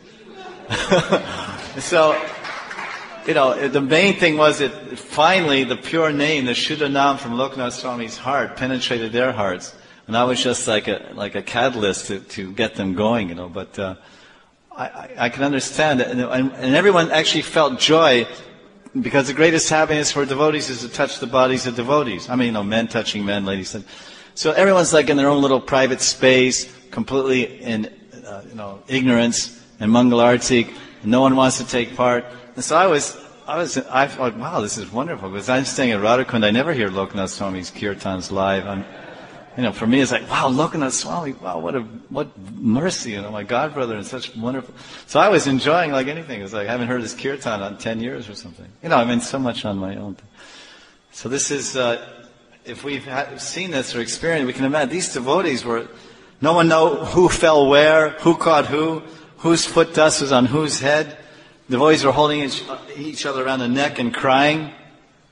So, the main thing was that finally the pure name, the Shuddha Nam from Lokanath Swami's heart penetrated their hearts. And I was just like a catalyst to get them going, but I can understand it. And everyone actually felt joy, because the greatest happiness for devotees is to touch the bodies of devotees. I mean, men touching men, ladies. So everyone's like in their own little private space, completely in ignorance and Mangalartik, and no one wants to take part. And so I thought, wow, this is wonderful, because I'm staying at Radhakund. I never hear Lokanath Swami's kirtans live. For me, it's like, wow, Lokanath Swami, wow, what mercy, my godbrother, and such wonderful. So I was enjoying like anything. It was like, I haven't heard his kirtan in 10 years or something. So much on my own. So this is, if we've seen this or experienced, we can imagine these devotees no one know who fell where, who caught who, whose foot dust was on whose head. The devotees were holding each other around the neck and crying.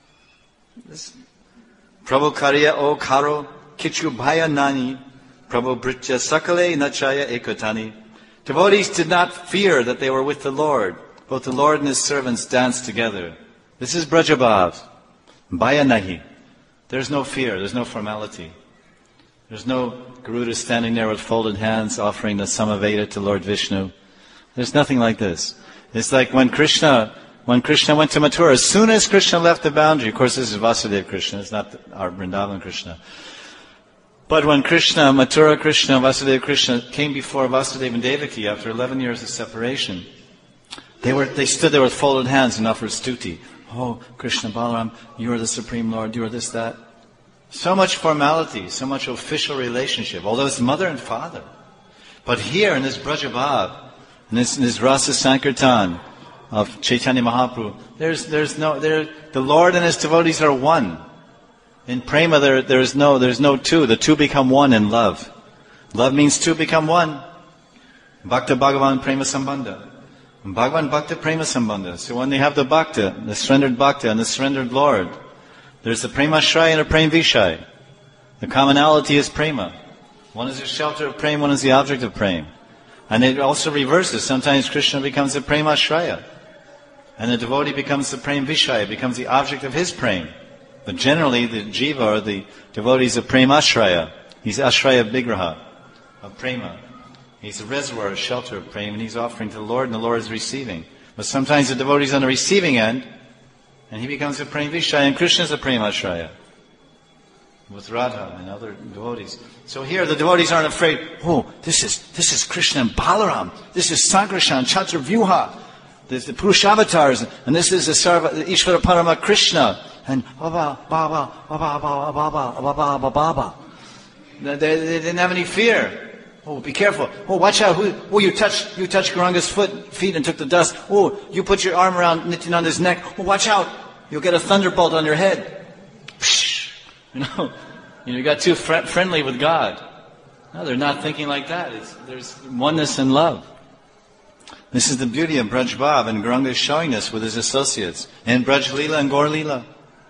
Prabhu Karya O Karo Kichu Bhaya Nani Prabhu Britya Sakale Nachaya Ekotani. Devotees did not fear that they were with the Lord. Both the Lord and His servants danced together. This is Brajabhav. Bhaya Nahi. There's no fear, there's no formality. There's no Garuda standing there with folded hands offering the Samaveda to Lord Vishnu. There's nothing like this. It's like when Krishna went to Mathura, as soon as Krishna left the boundary, of course this is Vasudeva Krishna, it's not our Vrindavan Krishna. But when Mathura Krishna, Vasudeva Krishna came before Vasudeva and Devaki after 11 years of separation, they stood there with folded hands and offered stuti. Oh, Krishna, Balaram, you are the Supreme Lord, you are this, that. So much formality, so much official relationship, although it's mother and father. But here in this Brajabhav, in this Rasa Sankirtan of Chaitanya Mahaprabhu, the Lord and His devotees are one. In prema there's no two. The two become one in love. Love means two become one. Bhakta Bhagavan Prema Sambandha. Bhagavan Bhakta Prema Sambandha. So when they have the Bhakta, the surrendered Bhakta and the surrendered Lord, there's a Prema Shray and a Prema Vishay. The commonality is Prema. One is the shelter of Prema, one is the object of Prema. And it also reverses. Sometimes Krishna becomes the Prema Shraya. And the devotee becomes the Prema Vishaya, becomes the object of his Prema. But generally, the jiva or the devotee is a prema ashraya. He's ashraya vigraha, of prema. He's a reservoir, a shelter of prema, and he's offering to the Lord, and the Lord is receiving. But sometimes the devotee is on the receiving end, and he becomes a prema vishaya, and Krishna is a prema ashraya, with Radha and other devotees. So here, the devotees aren't afraid, oh, this is Krishna and Balaram, this is Sankarshan, Chaturvyuha, there's the Purushavatars, and this is the Ishvara Parama Krishna, and Baba, Baba, Baba, Baba, Baba, Baba, Baba. They didn't have any fear. Oh, be careful. Oh, watch out. Oh, you touched Gauranga's feet and took the dust. Oh, you put your arm around Nityananda's neck. Oh, watch out. You'll get a thunderbolt on your head. Psh, you got too friendly with God. No, they're not thinking like that. There's oneness and love. This is the beauty of Braj Bhav, and Gauranga is showing us with his associates in Braj Leela and Gaur Leela.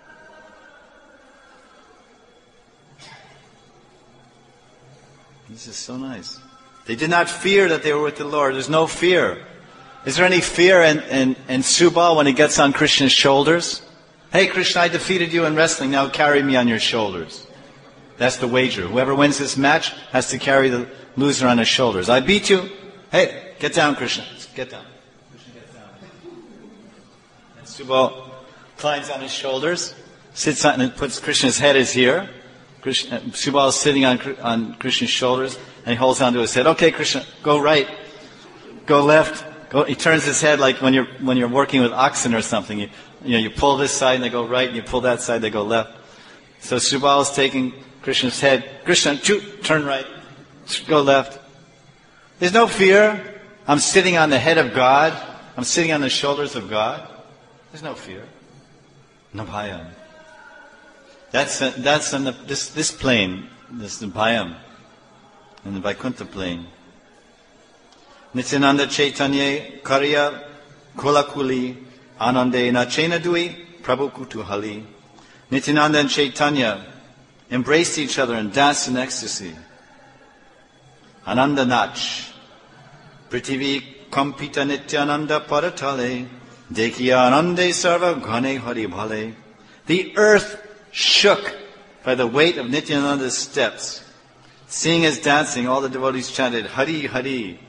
This is so nice. They did not fear that they were with the Lord. There's no fear. Is there any fear in Subal when he gets on Krishna's shoulders? Hey Krishna, I defeated you in wrestling, now carry me on your shoulders. That's the wager. Whoever wins this match has to carry the loser on his shoulders. I beat you. Hey, get down Krishna. Get down. Krishna gets down. And Subal climbs on his shoulders, sits on and puts Krishna's head is here. Subal is sitting on Krishna's shoulders, and he holds onto his head. Okay, Krishna, go right, go left. Go. He turns his head like when you're working with oxen or something. You pull this side and they go right, and you pull that side they go left. So Subal is taking Krishna's head. Krishna, turn right, go left. There's no fear. I'm sitting on the head of God. I'm sitting on the shoulders of God. There's no fear. No bhayam. That's on this plane. This is the bhayam, in the Vaikuntha plane. Nityananda Chaitanya Karya Kolakuli Anande Nachena Dui Prabhu Kutuhali. Nityananda and Chaitanya embraced each other and danced in ecstasy. Ananda Nach. Prithivi Kampita Nityananda Paratale Dekhiya Anande Sarva Ghane Hari Bhale. The earth shook by the weight of Nityananda's steps. Seeing his dancing, all the devotees chanted, Hari Hari.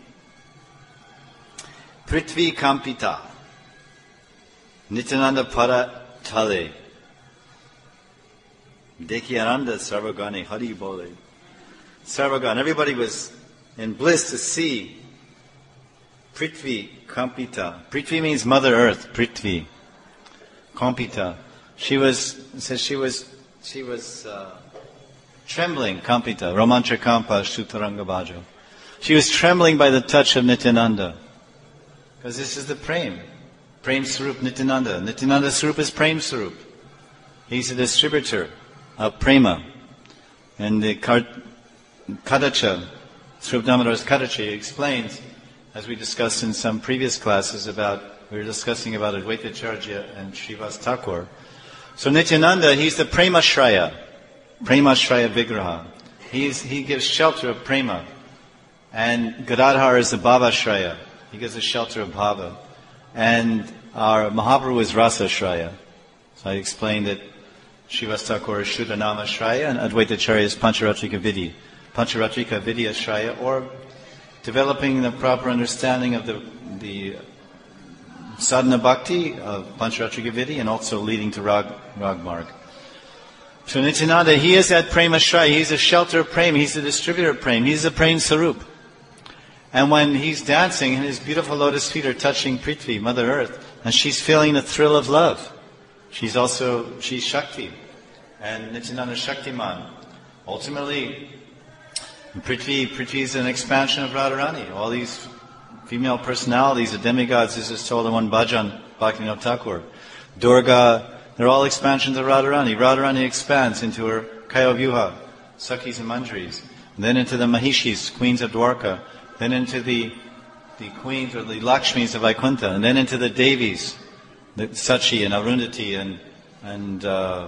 Prithvi Kampita. Nityananda Paratale. Dekhiyananda Sarvagane Hari Bole. Sarvagan. Everybody was in bliss to see Prithvi Kampita. Prithvi means Mother Earth. Prithvi. Kampita. She was trembling, Kampita, Romancha Kampa, Shutaranga Bhajo. She was trembling by the touch of Nityananda. Because this is the Prem. Prem Sarup Nityananda. Nityananda Sarup is Prem Sarup. He's a distributor of Prema. And the Kadacha, Sarup Damodar's Kadacha explains, as we discussed in some previous classes we were discussing about Advaita Acharya and Srivas Thakur. So Nityananda, he's the Premashraya Vigraha. He gives shelter of prema. And Gadadhar is the Bhavashraya. He gives the shelter of bhava. And our Mahaprabhu is Rasashraya. So I explained that Srivas Thakur is Shuddhanama Shraya and Advaita Acharya is Pancharatrika Vidya. Pancharatrika Vidya Shraya, or developing the proper understanding of the sadhana bhakti of Pancharatrika Vidya and also leading to Rag Marg. So Nityananda, he is that Prema Shraya. He's a shelter of Prema. He's the distributor of Prema. He's the Prema Sarup. And when he's dancing and his beautiful lotus feet are touching Prithvi, Mother Earth, and she's feeling the thrill of love. She's Shakti. And Nityananda is Shaktiman. Ultimately, Prithvi is an expansion of Radharani. All these female personalities, the demigods, this is told in one bhajan, Bhaktivinoda Thakur. Durga, they're all expansions of Radharani. Radharani expands into her Kayavyuha, Sakhis and Manjaris. And then into the Mahishis, queens of Dwarka. Then into the queens or the Lakshmis of Vaikuntha. And then into the Devis, the Sachi and Arundhati and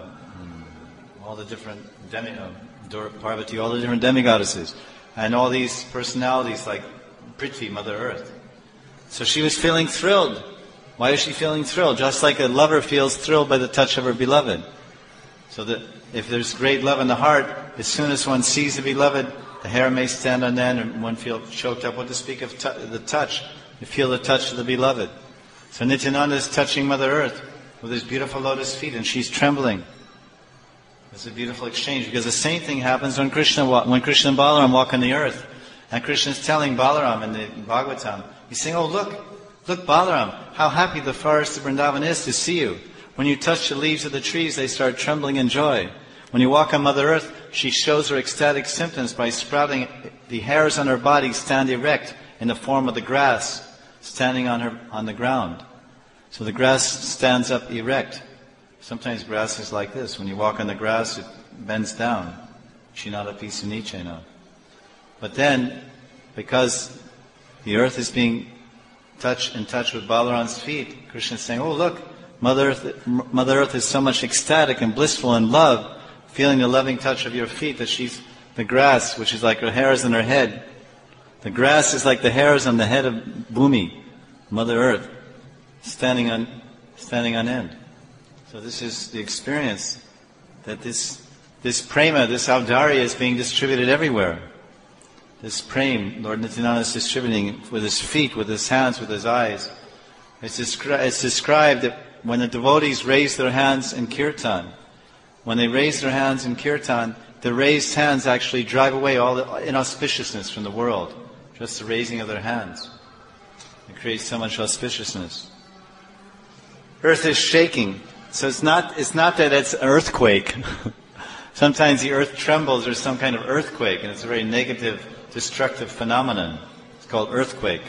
all the different Parvati, all the different demigoddesses. And all these personalities like Prithvi, Mother Earth. So she was feeling thrilled. Why is she feeling thrilled? Just like a lover feels thrilled by the touch of her beloved. So that if there's great love in the heart, as soon as one sees the beloved, the hair may stand on end and one feels choked up. What to speak of the touch? You feel the touch of the beloved. So Nityananda is touching Mother Earth with his beautiful lotus feet and she's trembling. It's a beautiful exchange because the same thing happens when Krishna and Balaram walk on the earth. And Krishna is telling Balaram in the Bhagavatam, he's saying, oh look Balaram, how happy the forest of Vrindavan is to see you. When you touch the leaves of the trees, they start trembling in joy. When you walk on Mother Earth, she shows her ecstatic symptoms by sprouting. The hairs on her body stand erect in the form of the grass standing on the ground. So the grass stands up erect. Sometimes grass is like this. When you walk on the grass, it bends down. Shinada Pisunichena. But then, because the earth is being in touch with Balaram's feet, Krishna is saying, oh look, Mother Earth is so much ecstatic and blissful in love, feeling the loving touch of your feet, that she's the grass, which is like her hairs on her head. The grass is like the hairs on the head of Bhumi, Mother Earth, standing on end. So this is the experience that this prema, this audarya is being distributed everywhere. This prem, Lord Nityananda is distributing with his feet, with his hands, with his eyes. It's described that when the devotees raise their hands in kirtan, when they raise their hands in kirtan, the raised hands actually drive away all the inauspiciousness from the world. Just the raising of their hands. It creates so much auspiciousness. Earth is shaking. So it's not that it's an earthquake. Sometimes the earth trembles, there's some kind of earthquake, and it's a very negative, destructive phenomenon. It's called earthquake.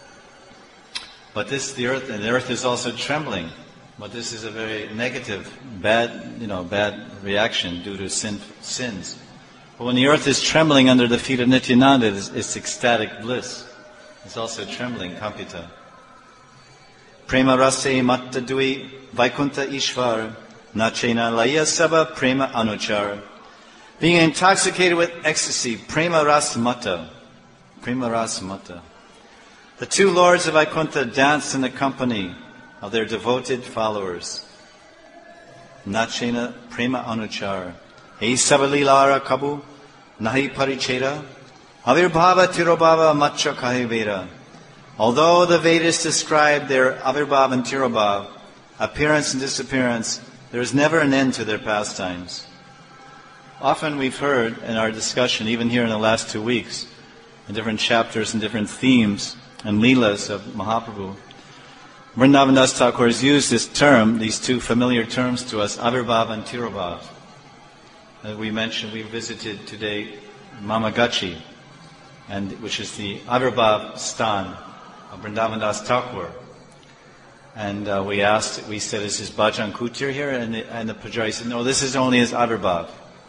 But the earth is also trembling. But this is a very negative, bad reaction due to sins. But when the earth is trembling under the feet of Nityananda, it's ecstatic bliss. It's also trembling, Kampita. Prema rase matta dui Vaikuntha Ishvar Nachena laya saba prema anuchar. Being intoxicated with ecstasy, prema ras mata. Prema ras mata. The two lords of Vaikuntha danced in the company of their devoted followers. Nachena prema anuchar. Ei sabalilara kabu nahi paricheda. Avirbhava tirobhava matcha kahi Veda. Although the Vedas describe their avirbhav and tirobhav, appearance and disappearance, there is never an end to their pastimes. Often we've heard in our discussion, even here in the last 2 weeks, in different chapters and different themes and leelas of Mahaprabhu, Vrindavan Das Thakur has used this term, these two familiar terms to us, avirbhav and tirobhav. We mentioned, we visited today Mamagachi, which is the avirbhav stan of Vrindavan Das Thakur. And we said, is his Bhajan Kutir here? And the Pujari said, no, this is only his avirbhav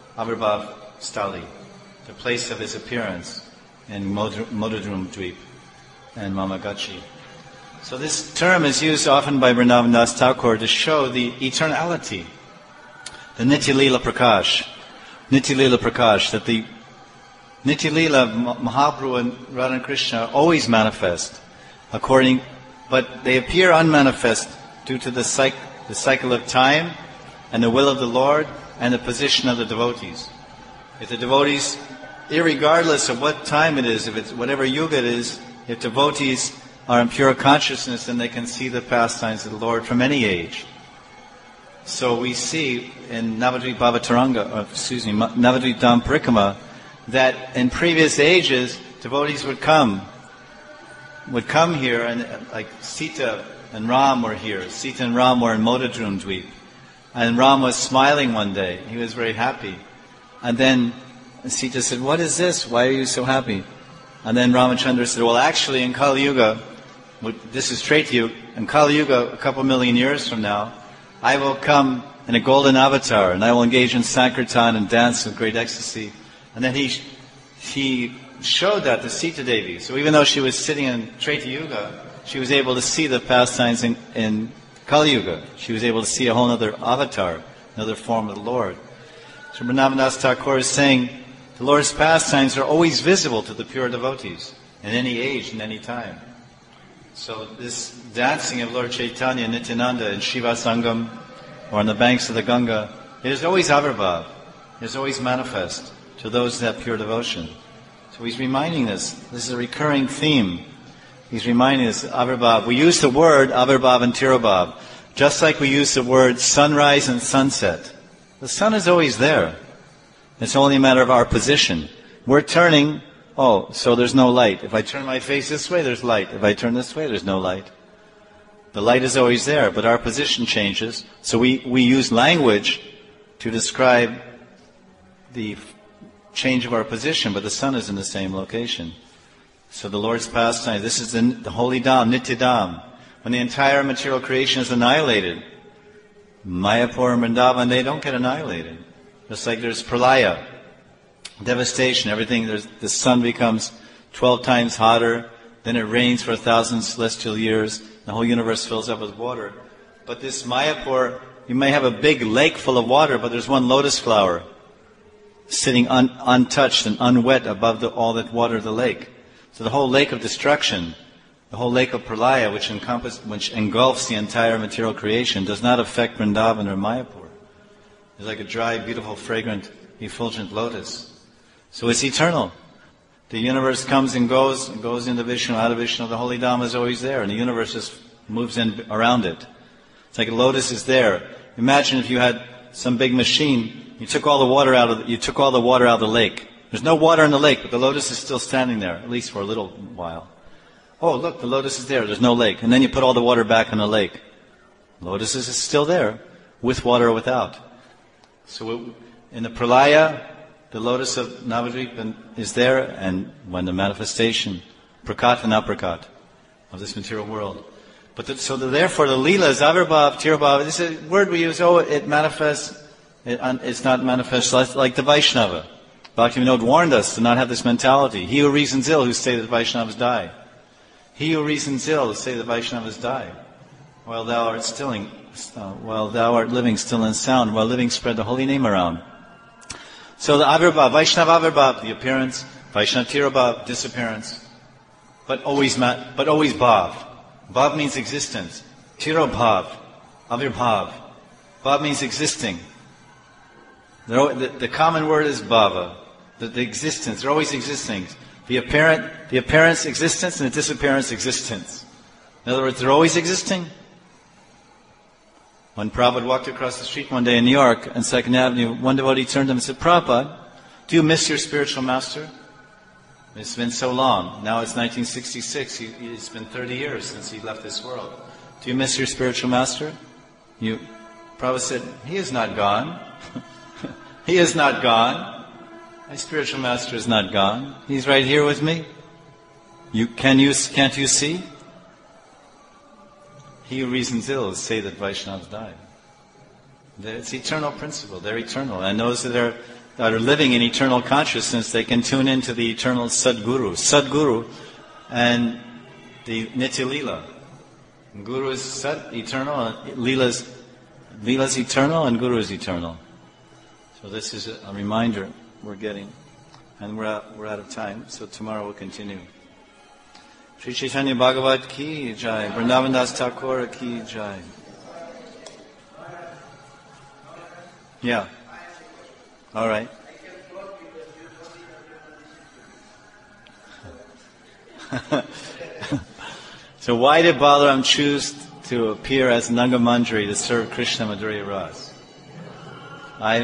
stali, the place of his appearance in Modadrum Dweep and Mamagachi. So this term is used often by Vrindavan Das Thakur to show the eternality the Nitya Leela Prakash. Nitya Leela Prakash, that the Nitya Leela, Mahaprabhu and Radha and Krishna are always manifest, but they appear unmanifest due to the cycle of time and the will of the Lord and the position of the devotees. If the devotees, irregardless of what time it is, if it's whatever yuga it is, if devotees are in pure consciousness, then they can see the pastimes of the Lord from any age. So we see in Navadvip Navadvip Dham Parikrama that in previous ages devotees would come here, and like Sita and Ram were here. Sita and Ram were in Modadrum Dweep, and Ram was smiling one day. He was very happy, and then Sita said, "What is this? Why are you so happy?" And then Ramachandra said, "Well, actually, in Kali Yuga, this is straight to you. In Kali Yuga, a couple million years from now, I will come in a golden avatar, and I will engage in sankirtan and dance with great ecstasy." And then he showed that to Sita Devi. So even though she was sitting in Treta Yuga, she was able to see the pastimes in Kali Yuga. She was able to see a whole other avatar, another form of the Lord. So Vrindavan Das Thakur is saying the Lord's pastimes are always visible to the pure devotees, in any age, in any time. So this dancing of Lord Chaitanya, Nityananda in Shiva Sangam, or on the banks of the Ganga, it is always Avirbhav. It is always manifest to those that have pure devotion. So he's reminding us, this is a recurring theme. He's reminding us, Avirbhav. We use the word Avirbhav and Tirobhav, just like we use the word sunrise and sunset. The sun is always there. It's only a matter of our position. We're turning, so there's no light. If I turn my face this way, there's light. If I turn this way, there's no light. The light is always there, but our position changes. So we use language to describe the change of our position, but the sun is in the same location. So the Lord's pastime, this is the holy Dham, Nitya Dham. When the entire material creation is annihilated, Mayapur and Vrindavan, they don't get annihilated. Just like there's pralaya, devastation, everything, the sun becomes 12 times hotter, then it rains for 1,000 celestial years, the whole universe fills up with water. But this Mayapur, you may have a big lake full of water, but there's one lotus flower sitting untouched and unwet above all that water of the lake. So the whole lake of destruction, the whole lake of pralaya, which engulfs the entire material creation, does not affect Vrindavan or Mayapur. It's like a dry, beautiful, fragrant, effulgent lotus. So it's eternal. The universe comes and goes into Vishnu, out of Vishnu. The holy Dham is always there, and the universe just moves in around it. It's like a lotus is there. Imagine if you had some big machine. You took all the water out of the lake. There's no water in the lake, but the lotus is still standing there, at least for a little while. Oh, look, the lotus is there. There's no lake. And then you put all the water back in the lake. Lotus is still there, with water or without. So in the pralaya, the lotus of Navadvip is there, and when the manifestation, prakat and aprakat, of this material world. But therefore the Leela is Avirbhav, Tirobhav. This is a word we use, it manifests. It's not manifest like the Vaishnava. Bhaktivinoda warned us to not have this mentality. He who reasons ill, who say that Vaishnavas die. He who reasons ill, who say that Vaishnavas die. While thou art living still and sound, while living spread the holy name around. So the Avirbhav, Vaishnava Avirbhav, the appearance, Vaishnava Tirobhav, disappearance. But always Bhav. Bhav means existence. Tirobhav, Avirbhav. Bhav means existing. The common word is bhava, the existence. They're always existing. The appearance existence and the disappearance existence. In other words, they're always existing. When Prabhupada walked across the street one day in New York on 2nd Avenue, one devotee turned to him and said, "Prabhupada, do you miss your spiritual master? It's been so long. Now it's 1966. It's been 30 years since he left this world. Do you miss your spiritual master?" Prabhupada said, "He is not gone." He is not gone. My spiritual master is not gone. He's right here with me. Can't you see? He who reasons ill say that Vaishnavas died. It's eternal principle. They're eternal. And those that are living in eternal consciousness, they can tune into the eternal Sadguru, and the Nitya Leela. Guru is Sat, eternal, and Leela's eternal, and Guru is eternal. So this is a reminder we're getting. And we're out of time, so tomorrow we'll continue. Sri Chaitanya Bhagavat ki jai, Vrindavan Das Thakur ki jai. Yeah. All right. So why did Balaram choose to appear as Nanga Manjari to serve Krishna Madhurya Ras? I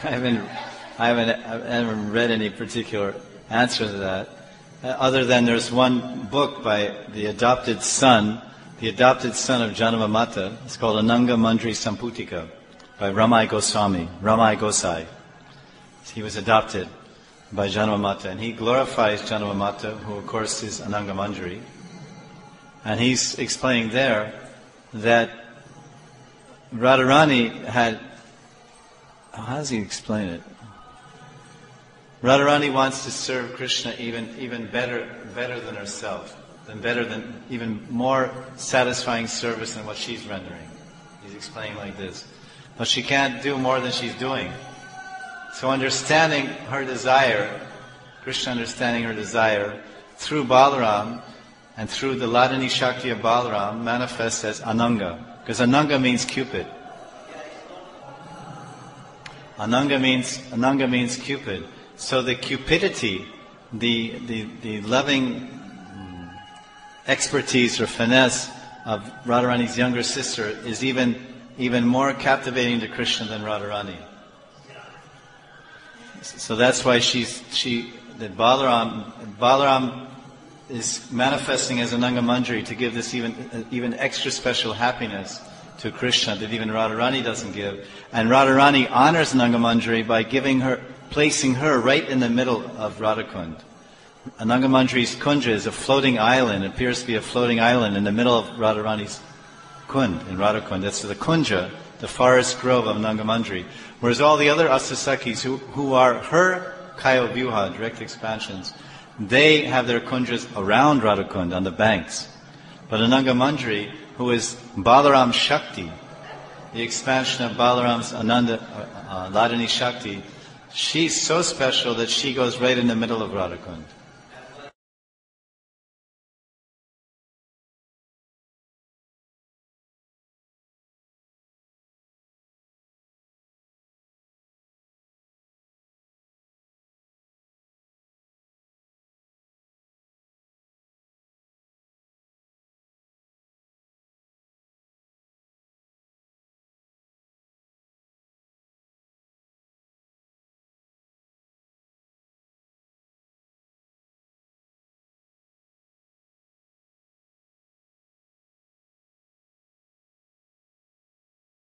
haven't read any particular answer to that, other than there's one book by the adopted son of Janama Mata. It's called Ananga Manjari Samputika by Ramai Gosai. He was adopted by Janama Mata, and he glorifies Janama Mata, who of course is Ananga Manjari. And he's explaining there that Radharani had, how does he explain it? Radharani wants to serve Krishna even better than herself, even more satisfying service than what she's rendering. He's explaining like this. But she can't do more than she's doing. So understanding her desire, Krishna understanding her desire, through Balaram and through the Ladini Shakti of Balaram manifests as Ananga. Because Ananga means Cupid. Ananga means Cupid. So the cupidity, the loving expertise or finesse of Radharani's younger sister is even more captivating to Krishna than Radharani. So that's why Balaram is manifesting as Ananga Manjari to give this even extra special happiness to Krishna that even Radharani doesn't give. And Radharani honors Ananga Manjari by placing her right in the middle of Radhakund. Ananga Manjari's kunja is a floating island, it appears to be a floating island in the middle of Radharani's kund, in Radhakund. That's the kunja, the forest grove of Ananga Manjari. Whereas all the other Astasakis who are her Kayo Vyuha, direct expansions, they have their kunjas around Radhakund, on the banks. But Ananga Manjari, who is Balaram Shakti, the expansion of Balaram's Ladini Shakti, she's so special that she goes right in the middle of Radhakund.